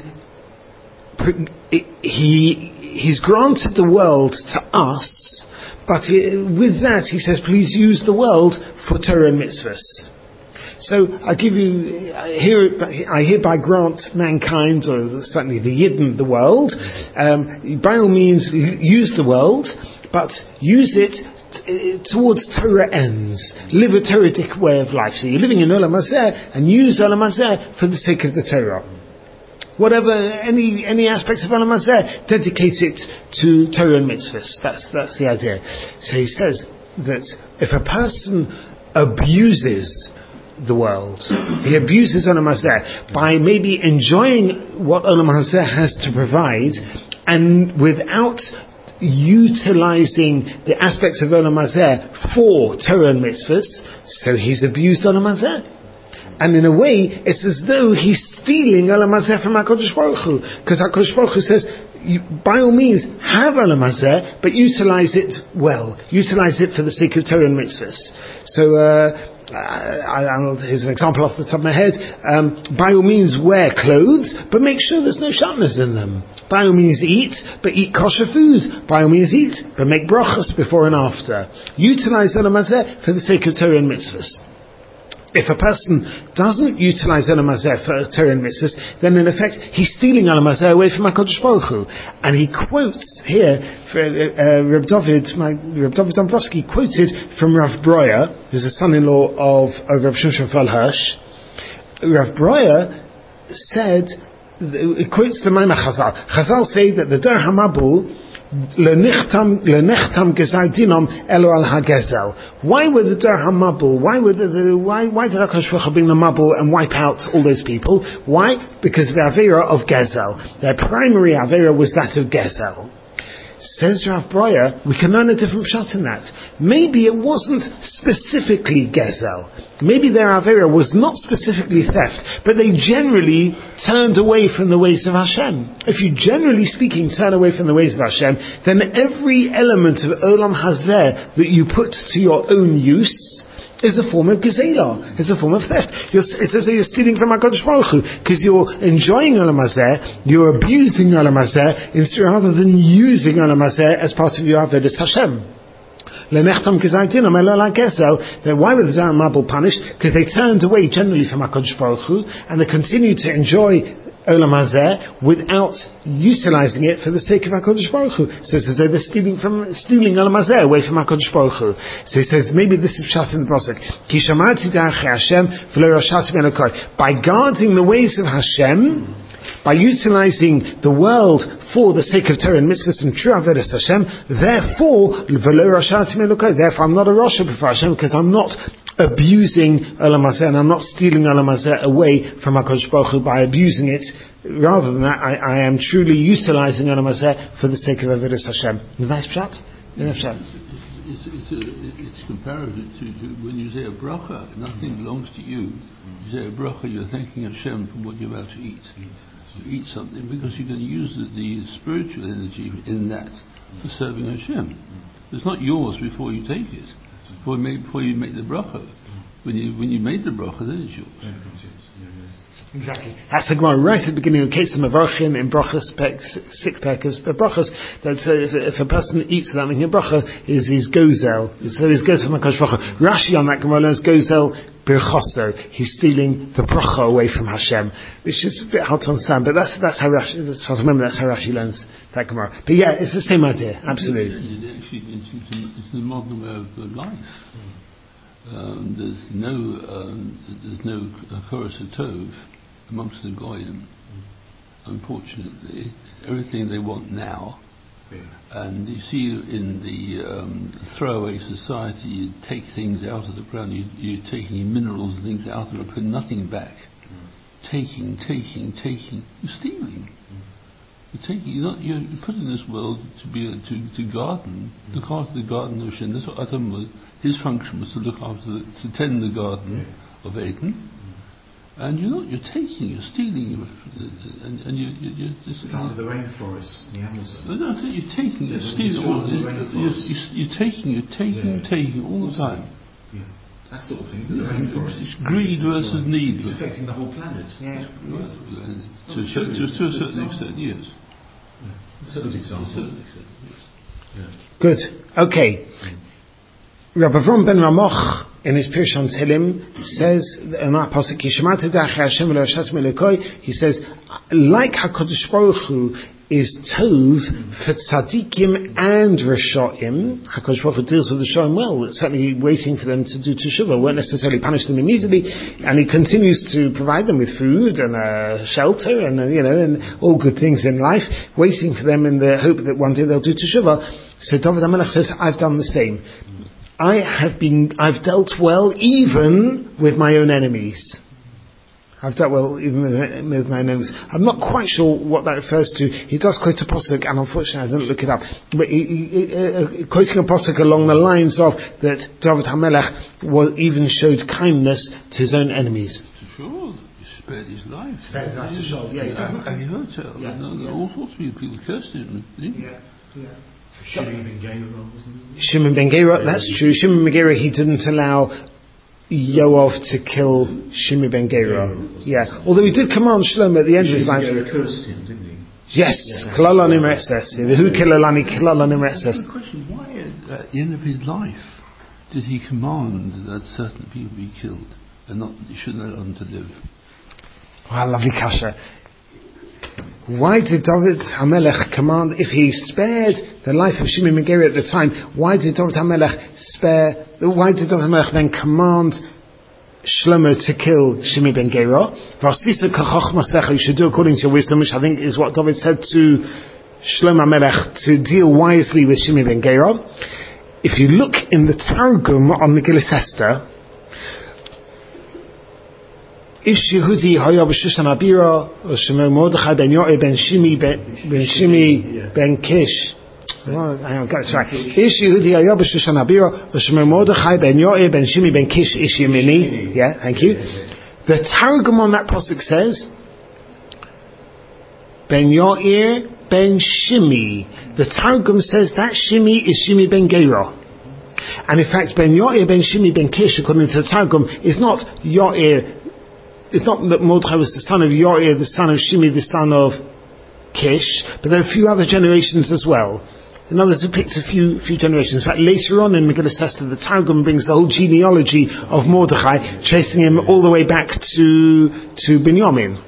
He's granted the world to us, but with that he says, please use the world for Torah and mitzvahs. So I hereby grant mankind, or certainly the Yidden, the world. By all means, use the world, but use it towards Torah ends. Live a Toradic way of life. So you're living in Olam Hazeh, and use Olam Hazeh for the sake of the Torah. Whatever, any aspects of Olam Hazeh, dedicate it to Torah and mitzvahs. That's the idea. So he says that if a person abuses the world, he abuses Olam Hazeh by maybe enjoying what Olam Hazeh has to provide, and without utilizing the aspects of Olam Hazeh for Torah and mitzvahs, so he's abused Olam Hazeh. And in a way, it's as though he's stealing Olam Hazeh from HaKadosh Baruch Hu. Because HaKadosh Baruch Hu says, by all means, have Olam Hazeh, but utilize it well. Utilize it for the sake of Torah and mitzvahs. So, here's an example off the top of my head. By all means, wear clothes, but make sure there's no sharpness in them. By all means, eat, but eat kosher food. By all means, eat, but make brachas before and after. Utilize Olam Hazeh for the sake of Torah and mitzvahs. If a person doesn't utilize Olam Hazeh for Torah and mitzvahs, then in effect he's stealing Olam Hazeh away from HaKadosh Baruch Hu. And he quotes here, Reb David Dombrowski quoted from Rav Breuer, who's the son-in-law of Rav Shimshon Fal Hirsch. Rav Breuer said, it quotes the Maimah Chazal. Chazal say that the Dor HaMabul Lenechtam gezai dinom elo al hagezel. Why were the Dor HaMabul? Why did HaKadosh Baruch Hu bring the Mabul and wipe out all those people? Why? Because of the Avera of Gezel. Their primary Avera was that of Gezel. Says Rav Breuer, we can learn a different pshat in that. Maybe it wasn't specifically Gezel. Maybe their Avera was not specifically theft, but they generally turned away from the ways of Hashem. If you, generally speaking, turn away from the ways of Hashem, then every element of Olam Hazeh that you put to your own use is a form of gezela, is a form of theft. It's as though you're stealing from HaKadosh Baruch Hu, because you're enjoying Olam Hazeh, you're abusing Olam Hazeh, rather than using Olam Hazeh as part of your Avodas Hashem. Then why were the Dor HaMabul punished? Because they turned away generally from HaKadosh Baruch Hu, and they continued to enjoy Olam Hazeh without utilizing it for the sake of HaKadosh Baruch Hu. So it's as though they're stealing Olam Hazeh away from HaKadosh Baruch Hu. So he says, maybe this is pshat in the pasuk. Ki shamarti darchei Hashem v'lo rashati me'elokoi. By guarding the ways of Hashem, by utilizing the world for the sake of Torah and mitzvahs and true avodas Hashem, therefore v'lo rashati me'elokoi. Therefore, I'm not a rasha before Hashem, because I'm not abusing Olam Hazeh, and I'm not stealing Olam Hazeh away from HaKadosh Baruch Hu by abusing it. Rather than that, I am truly utilizing Olam Hazeh for the sake of Avodas Hashem. Is that pshat? it's comparative to when you say a bracha, nothing belongs to you. You say a bracha, you're thanking Hashem for what you're about to eat. You eat something because you're going to use the spiritual energy in that for serving Hashem. It's not yours before you take it. Before you make the bracha. When you made the bracha, then it's yours. Exactly. That's the Gemara right at the beginning of Kesem Avrachim in Brachas 6 Perkos Brachas. That if a person eats without making a bracha, is his gozel. So his gozel from Hakadosh Baruch Hu. Rashi on that Gemara learns gozel birchoso. He's stealing the bracha away from Hashem, which is a bit hard to understand. But that's how Rashi. That's how I remember. That's how Rashi learns that Gemara. But yeah, it's the same idea. Absolutely. Actually, it's the modern way of life. There's no chorus of tov amongst the goyim. Unfortunately, everything they want now, and you see in the throwaway society, you take things out of the ground. You're taking minerals and things out of it, put nothing back. Taking. You're stealing. You're put in this world to garden, look after the garden of Hashem. That's what Adam was. His function was to look after, to tend the garden of Eden. And you're stealing, and you're just it's like the rainforest, the Amazon. That's it. You're taking, you're stealing. You're taking all the time. Yeah, that sort of thing. The rainforest. It's greed versus need. It's affecting the whole planet. Yeah. To a certain extent, yes. That's a good example. Good. Okay. Rabbi Avram ben Ramoch in his Pirush on Tehillim says in that pasuk, he says, like HaKadosh Baruch Hu is tov for tzaddikim and rashaim. HaKadosh Baruch Hu deals with the rashaim well. It's certainly waiting for them to do teshuvah. Won't necessarily punish them immediately, and He continues to provide them with food and shelter and and all good things in life, waiting for them in the hope that one day they'll do teshuvah. So David HaMelech says, I've done the same. I've dealt well even with my own enemies. I've dealt well even with my own enemies. I'm not quite sure what that refers to. He does quote a pasuk, and unfortunately I didn't look it up. But he quoting a pasuk along the lines of that David HaMelech even showed kindness to his own enemies. Sure, he spared his life. Spared his life to show, yeah. All sorts of people cursed him. Yeah. Shimon ben Gera, that's true. Shimon ben Gera, he didn't allow Yoav to kill Shimon ben Gera. Yeah. Although he did command Shlomo at the end of his life. Shimon ben Gera cursed him, didn't he? Yes. Klala nimreses. Who killalani klala nimreses. The question, why at the end of his life did he command that certain people be killed and not, he shouldn't allow them to live? Wow, lovely kasha. Why did David HaMelech command, if he spared the life of Shimon ben Gera at the time, why did David HaMelech then command Shlomo to kill Shimon ben Gera? You should do according to your wisdom, which I think is what David said to Shlomo HaMelech, to deal wisely with Shimon ben Gera. If you look in the Targum on Megillas Esther, Ish Yehudi Haya b'Shushan Abira Shemo Mordechai ben Yoel ben Shimi ben Kish. Hang on, got it right. Ish Yehudi Haya b'Shushan Abira Shemo Mordechai ben Yoel ben Shimi ben Kish Ish Yemini. Yeah, thank you. The Targum on that pasuk says ben Yoel ben Shimi. The Targum says that Shimi is Shimi ben Gera. And in fact, ben Yoel ben Shimi ben Kish, according to the Targum, is not Yoel. It's not that Mordechai was the son of Yoel, the son of Shimi, the son of Kish, but there are a few other generations as well. In others, it picks a few generations. In fact, later on in Megillas Esther, the Targum brings the whole genealogy of Mordechai, tracing him all the way back to Binyamin.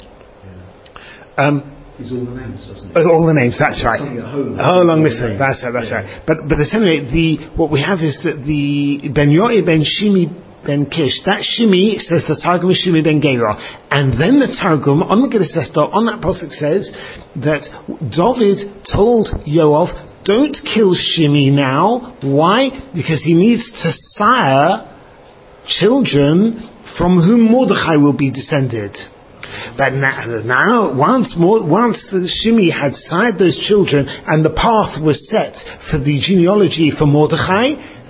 It's all the names, doesn't it? All the names, that's right. Whole along this thing, that's right. But essentially, what we have is that the Ben Yoel ben Shimi ben Kish, that Shimi says the Targum is Shimi ben Gera, and then the Targum on Megillas Esther on that pasuk says that David told Yoav, don't kill Shimi now. Why? Because he needs to sire children from whom Mordechai will be descended. But now once Shimi had sired those children and the path was set for the genealogy for Mordechai,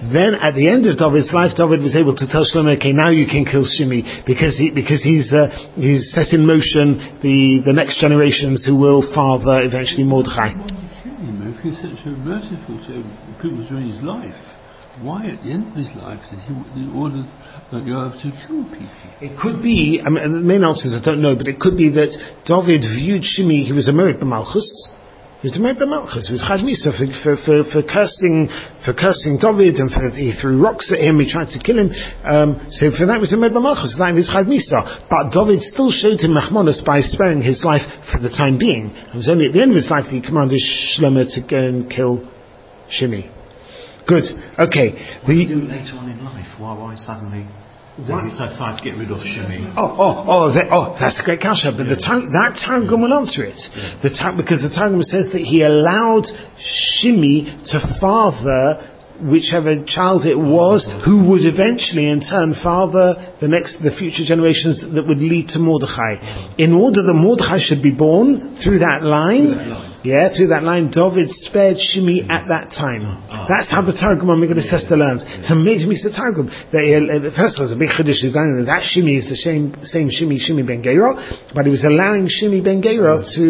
Then at the end of David's life, David was able to tell Shlomo, okay, now you can kill Shimei, because he's set in motion the next generations who will father eventually Mordechai. If he's so merciful to people during his life, why at the end of his life did he order Yoav to kill people? It could be, the main answer is I don't know, but it could be that David viewed Shimei, he was a merit b'malchus. He was a merit b'malchus. He was chad misa for cursing David, and he threw rocks at him, he tried to kill him. So for that it was a merit b'malchus, that was chad misa. But David still showed him machmonos by sparing his life for the time being. It was only at the end of his life that he commanded Shlomo to go and kill Shimei. Good. Okay. What did he do later on in life? Why suddenly did he decide to get rid of Shimei? That's a great kasha. But that Targum will answer it. Yeah. Because the Targum says that he allowed Shimei to father whichever child it was, who would eventually in turn father the future generations that would lead to Mordechai. In order that Mordechai should be born through that line, David spared Shimei at that time. That's how the Targum on Megillah Esther learns. It's amazing Mr. Targum. First of all, it's a big chiddush that Shimei is the same Shimei ben Gera, but he was allowing Shimei ben Gera to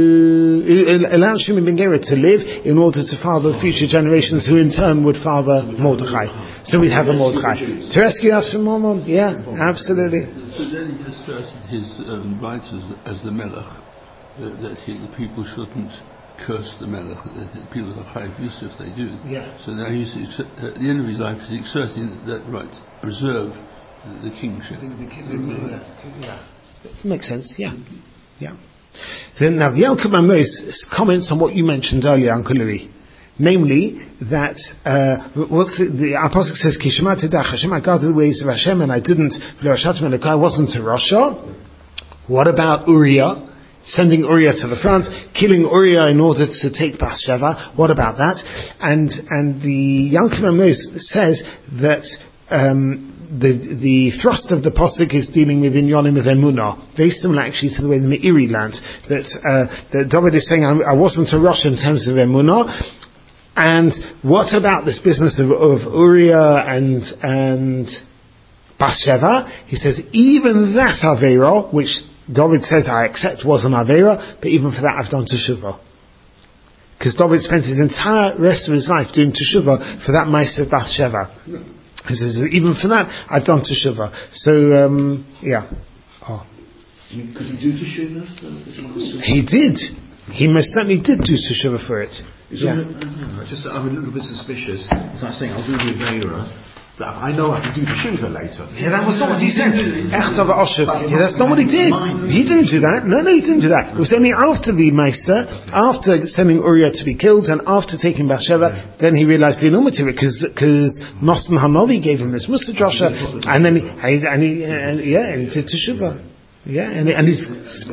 live in order to father future generations who in turn would father Mordechai. So we'd have a Mordechai. To rescue us from Mormon? Yeah, absolutely. So then he asserted his rights as the Melech, that the people shouldn't curse the Melech, that people are chayav Yusuf if they do. Yeah. So now he's at the end of his life he's exerting that right to preserve the kingship. Yeah. That makes sense, yeah. Then now the Yalkut Amos comments on what you mentioned earlier, Uncle Louis. Namely, that the Apostle says, Ki shemati dach Hashem, I guarded the ways of Hashem and I didn't, I wasn't a Rasha. What about Uriah? Sending Uriah to the front, killing Uriah in order to take Bathsheba. What about that? And the Yalkut Amos says that the thrust of the posuk is dealing with inyanim of emunah, very similar actually to the way the Meiri learned that David is saying I wasn't a Rosh in terms of emunah. And what about this business of Uriah and Bathsheba? He says even that Avera, which David says I accept was an Avera, but even for that I've done teshuvah. Because David spent his entire rest of his life doing teshuvah for that Ma'aseh of Bathsheba. He says even for that I've done teshuvah. So Could he do teshuvah? He did. He most certainly did do teshuvah for it. I'm a little bit suspicious. It's like saying I'll do the Avera. I know I can do the teshuvah later. Yeah, that was not what he said. That's not what he did. He didn't do that. No, he didn't do that. It was only after the Meiser, after sending Uriah to be killed, and after taking Bathsheba, then he realized the enormity of it, because Nosson Hanovi gave him this Musa Joshua, and then he did teshuvah. Yeah, and he's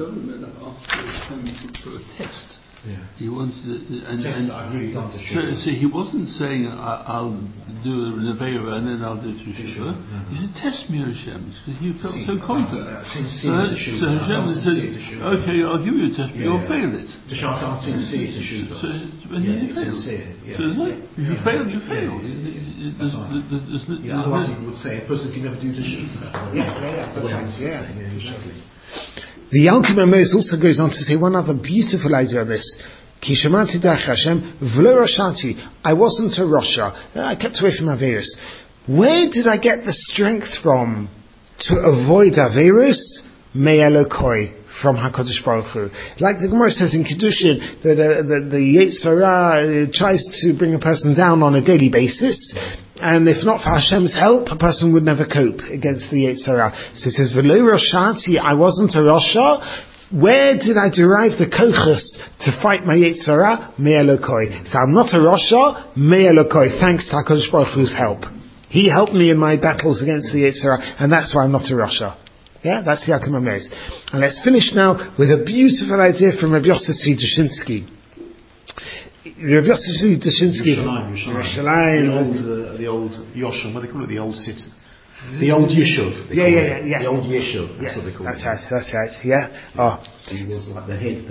for a test. Yeah. He wanted I've really done teshuvah. So he wasn't saying I'll do an Avera and then I'll do teshuvah. He said test me, Hashem, because he felt so confident. So Hashem said, okay, I'll give you a test, but you'll fail it. So when he failed. So if you fail, you fail. Otherwise he would say a person can never do teshuvah. That's right. The Yalkut Amos also goes on to say one other beautiful idea of this. Ki shemati dach Hashem v'lo rashati. I wasn't a Rasha. I kept away from Averis. Where did I get the strength from to avoid Averis? Me'elokoi, from HaKadosh Baruch Hu. Like the Gemara says in Kiddushin, that the Yetzer Hara tries to bring a person down on a daily basis, and if not for Hashem's help, a person would never cope against the Yetzer Hara. So it says, V'lo Rashati, I wasn't a Rasha. Where did I derive the kochus to fight my Yetzer Hara? Me'elokoi. So I'm not a Rasha, Me'elokoi, thanks to HaKadosh Baruch Hu's help. He helped me in my battles against the Yetzer Hara, and that's why I'm not a Rasha. Yeah, that's the Yalkut Amos. And let's finish now with a beautiful idea from Rabbi Yosef Tzvi Dushinsky. Rabbi Yosef Tzvi Dushinsky. Yerushalayim. The old Yoshua, what do they call it? The old city. The old Yishuv. Yes. The old Yishuv. That's what they call it. That's right. Yeah. He was like the head there.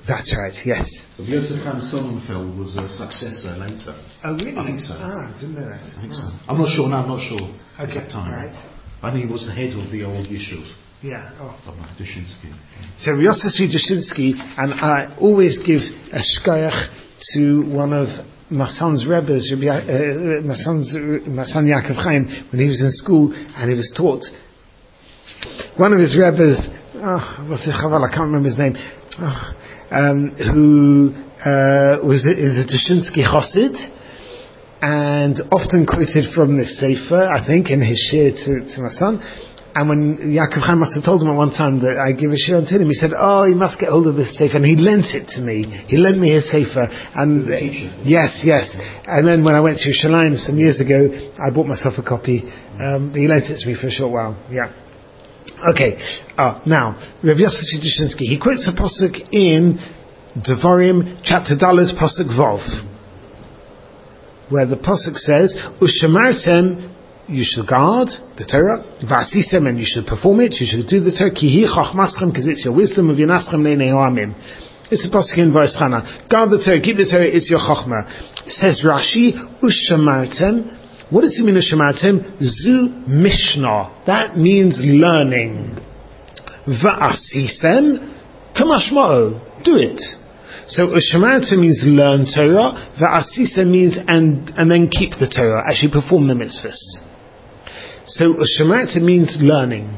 That's right, yes. Yosef Chaim Sonnenfeld was a successor later. Oh, really? I think so. I didn't know that. I think so. I'm not sure. No, I'm not sure. Okay, Exact time. right. I think he was the head of the old Yishuv Yeah. of Dushinsky. So Yosef Dushinsky, and I always give a shkoyach to one of my son's Rebbes, my son Yaakov Chaim, when he was in school and he was taught. One of his Rebbes, what's it, Chaval, I can't remember his name, who is a Dushinsky Chassid, and often quoted from this sefer, I think, in his shir to my son. And when Yaakov Chaim must have told him at one time that I give a shir on Tehillim, he said, "Oh, you must get hold of this sefer." And he lent it to me. He lent me his sefer. And yes. And then when I went to Yerushalayim some years ago, I bought myself a copy. He lent it to me for a short while. Yeah. Okay. Now, Rav Yosef Dushinsky, he quotes a pasuk in Devarim, chapter Dalet, pasuk Vov, where the pasuk says, "Ushamartem," you should guard the Torah, "V'asisem," and you should perform it, you should do the Torah, "Ki hi chachmaschem," because it's your wisdom, "V'yinaschem leinei ha'amim." It's a pasuk in Vayischana. Guard the Torah, keep the Torah, it's your chachma. Says Rashi, "Ushamartem." What does it mean, Ushamartem? Zu Mishnah. That means learning. V'asisem, kamashma'o. Do it. So Ushamartem means learn Torah. V'asisem means and then keep the Torah. Actually perform the mitzvahs. So Ushamartem means learning.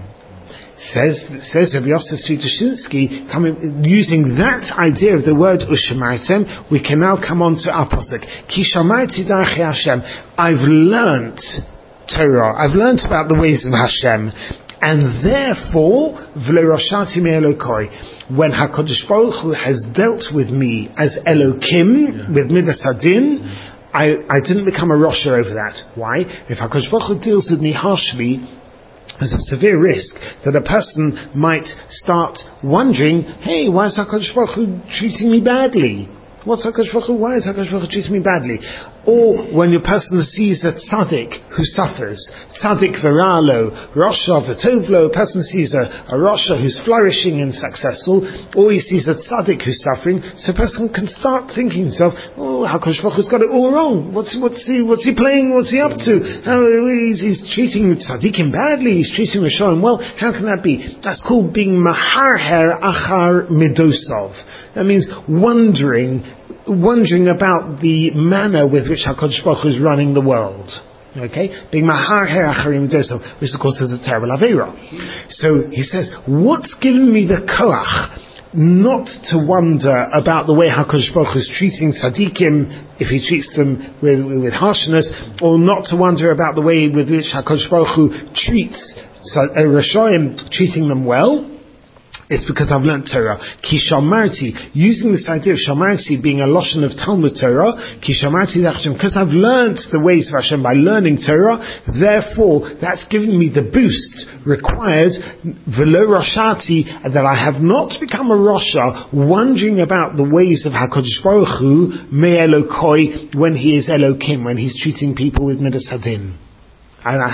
Says Rabbi Yosef Dushinsky, using that idea of the word Ushamartem, we can now come on to our pasuk. Ki shamarti darchei Hashem. I've learnt Torah. I've learnt about the ways of Hashem, and therefore v'lo rashati me'elokoi. When HaKadosh Baruch Hu has dealt with me as Elokim, with Midas Hadin, I didn't become a Rosha over that. Why? If HaKadosh Baruch Hu deals with me harshly, there's a severe risk that a person might start wondering, hey, why is HaKadosh Baruch Hu treating me badly? Why is HaKadosh Baruch Hu treating me badly? Or when a person sees a tzaddik who suffers, tzaddik veralo, Rasha v'tovlo, a person sees a Rasha who's flourishing and successful, or he sees a tzaddik who's suffering, so a person can start thinking to himself, oh, HaKadosh Baruch Hu's got it all wrong. What's he playing? What's he up to? He's treating tzaddikim badly, he's treating Rishonim well. How can that be? That's called being maharher achar midosov. That means wondering about the manner with which HaKadosh Baruch Hu is running the world. Okay? Being maharher acharim midosov, which of course is a terrible aveira. So he says, what's given me the koach not to wonder about the way HaKadosh Baruch Hu is treating tzaddikim, if he treats them with harshness, or not to wonder about the way with which HaKadosh Baruch Hu treats Rishonim, treating them well? It's because I've learnt Torah. Ki shamarti, using this idea of shamarti being a loshon of Talmud Torah, ki shamarti Hashem, because I've learnt the ways of Hashem by learning Torah, therefore that's given me the boost required, v'lo rashati, that I have not become a Rasha, wondering about the ways of HaKadosh Baruch Hu, me'elokoi, when he is Elokim, when he's treating people with Midas Hadin. And I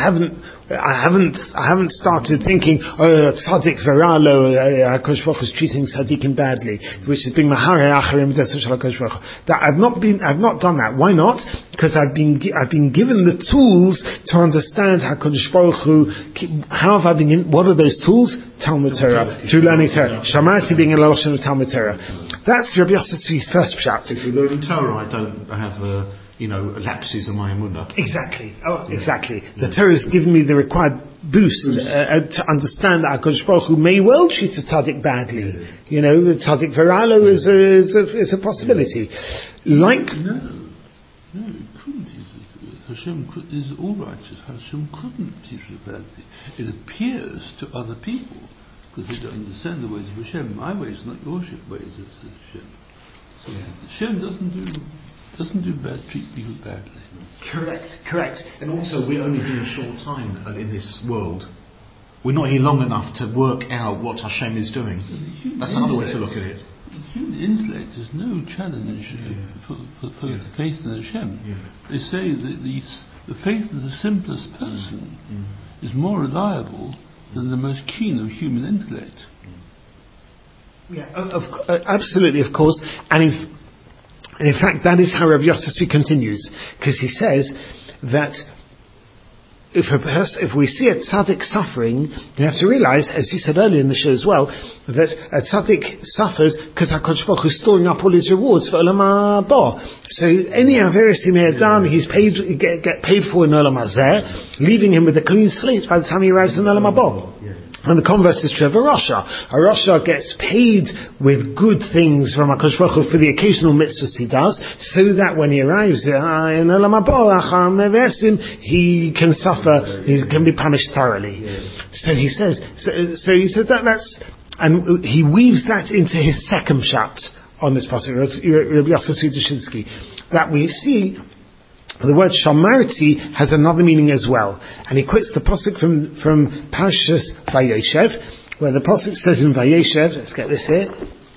haven't started thinking, tzaddik veralo, HaKadosh Baruch Hu is treating tzaddikim badly, which is being mahareh acharim d'esuch HaKadosh Baruch Hu. That I've not done that. Why not? Because I've been given the tools to understand HaKadosh Baruch Hu. How have I been given? What are those tools? Talmud Torah, through learning Torah. Shamarti being a loshon of Talmud Torah. That's Rabbi Yossef's first pshat. If you're learning Torah, I don't have lapses of my emunah. Exactly. Exactly. The Torah has given me the required boost to understand that HaKadosh Baruch Hu may well treat a tzaddik badly. The tzaddik veralo is a possibility. No, it couldn't. Hashem is all righteous. Hashem couldn't teach it badly. It appears to other people because they don't understand the ways of Hashem. My ways are not your ways of Hashem. So Hashem doesn't treat people badly. Correct. And also, we're only doing a short time in this world. We're not here long enough to work out what Hashem is doing. That's another way to look at it. The human intellect is no challenge for faith in Hashem. Yeah. They say that the faith of the simplest person is more reliable than the most keen of human intellect. Yeah, absolutely, of course. And in fact, that is how Rav Yosef continues, because he says that if we see a tzaddik suffering, you have to realize, as you said earlier in the show as well, that a tzaddik suffers because HaKadosh Baruch Hu is storing up all his rewards for Olam Haba. So any averis he may have done, he's get paid for in Olam Hazeh, leaving him with a clean slate by the time he arrives in Olam Haba. And the converse is true of a Rasha. A Rasha gets paid with good things from HaKadosh Baruch Hu for the occasional mitzvahs he does, so that when he arrives in Olam Haba, he can suffer, he can be punished thoroughly. So he says, that's, and he weaves that into his second pshat on this pasuk, Rabbi Yosef Sudishinsky, that we see the word shamarti has another meaning as well. And he quotes the pasuk from Parshas Vayeshev, where the pasuk says in Vayeshev, let's get this here,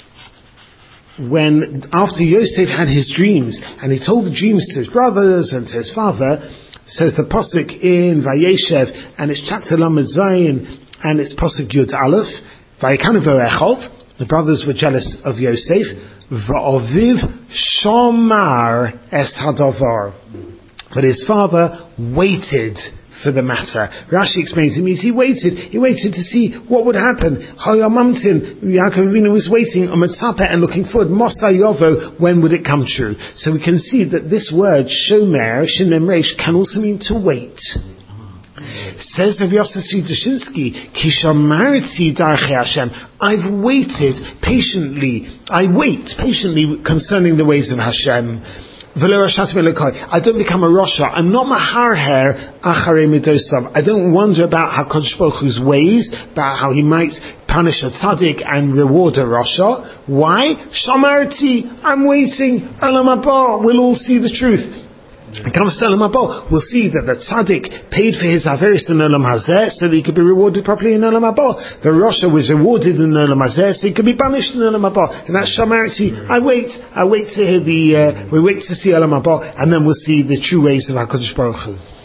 when after Yosef had his dreams, and he told the dreams to his brothers and to his father, says the pasuk in Vayeshev, and it's chapter Lamed Zayin, and it's pasuk Yud Aleph, Vayikanu v'Echov, the brothers were jealous of Yosef, v'oviv shomar es hadavar, but his father waited for the matter. Rashi explains it means he waited to see what would happen. Hayamamtin, Yaakov Avinu was waiting on Mitzapeh and looking forward, Mosa Yovo, when would it come true? So we can see that this word, shomer, shin mem reish, can also mean to wait. Says Rav Yosef Sudishinsky, Kishamarti darchei Hashem, I wait patiently concerning the ways of Hashem. I don't become a Rasha. I'm not maharher acharei midosav. I don't wonder about HaKadosh Baruch Hu's ways, about how he might punish a tzaddik and reward a Rasha. Why? Shamarti, I'm waiting. Olam haba, we'll all see the truth. It comes to Olam Haba, we'll see that the tzaddik paid for his averis in Olam Hazeh so that he could be rewarded properly in Olam Haba. The Rasha was rewarded in Olam Hazeh so he could be punished in Olam Haba. And that's shamarti. I wait to hear we wait to see Olam Haba, and then we'll see the true ways of HaKadosh Baruch Hu.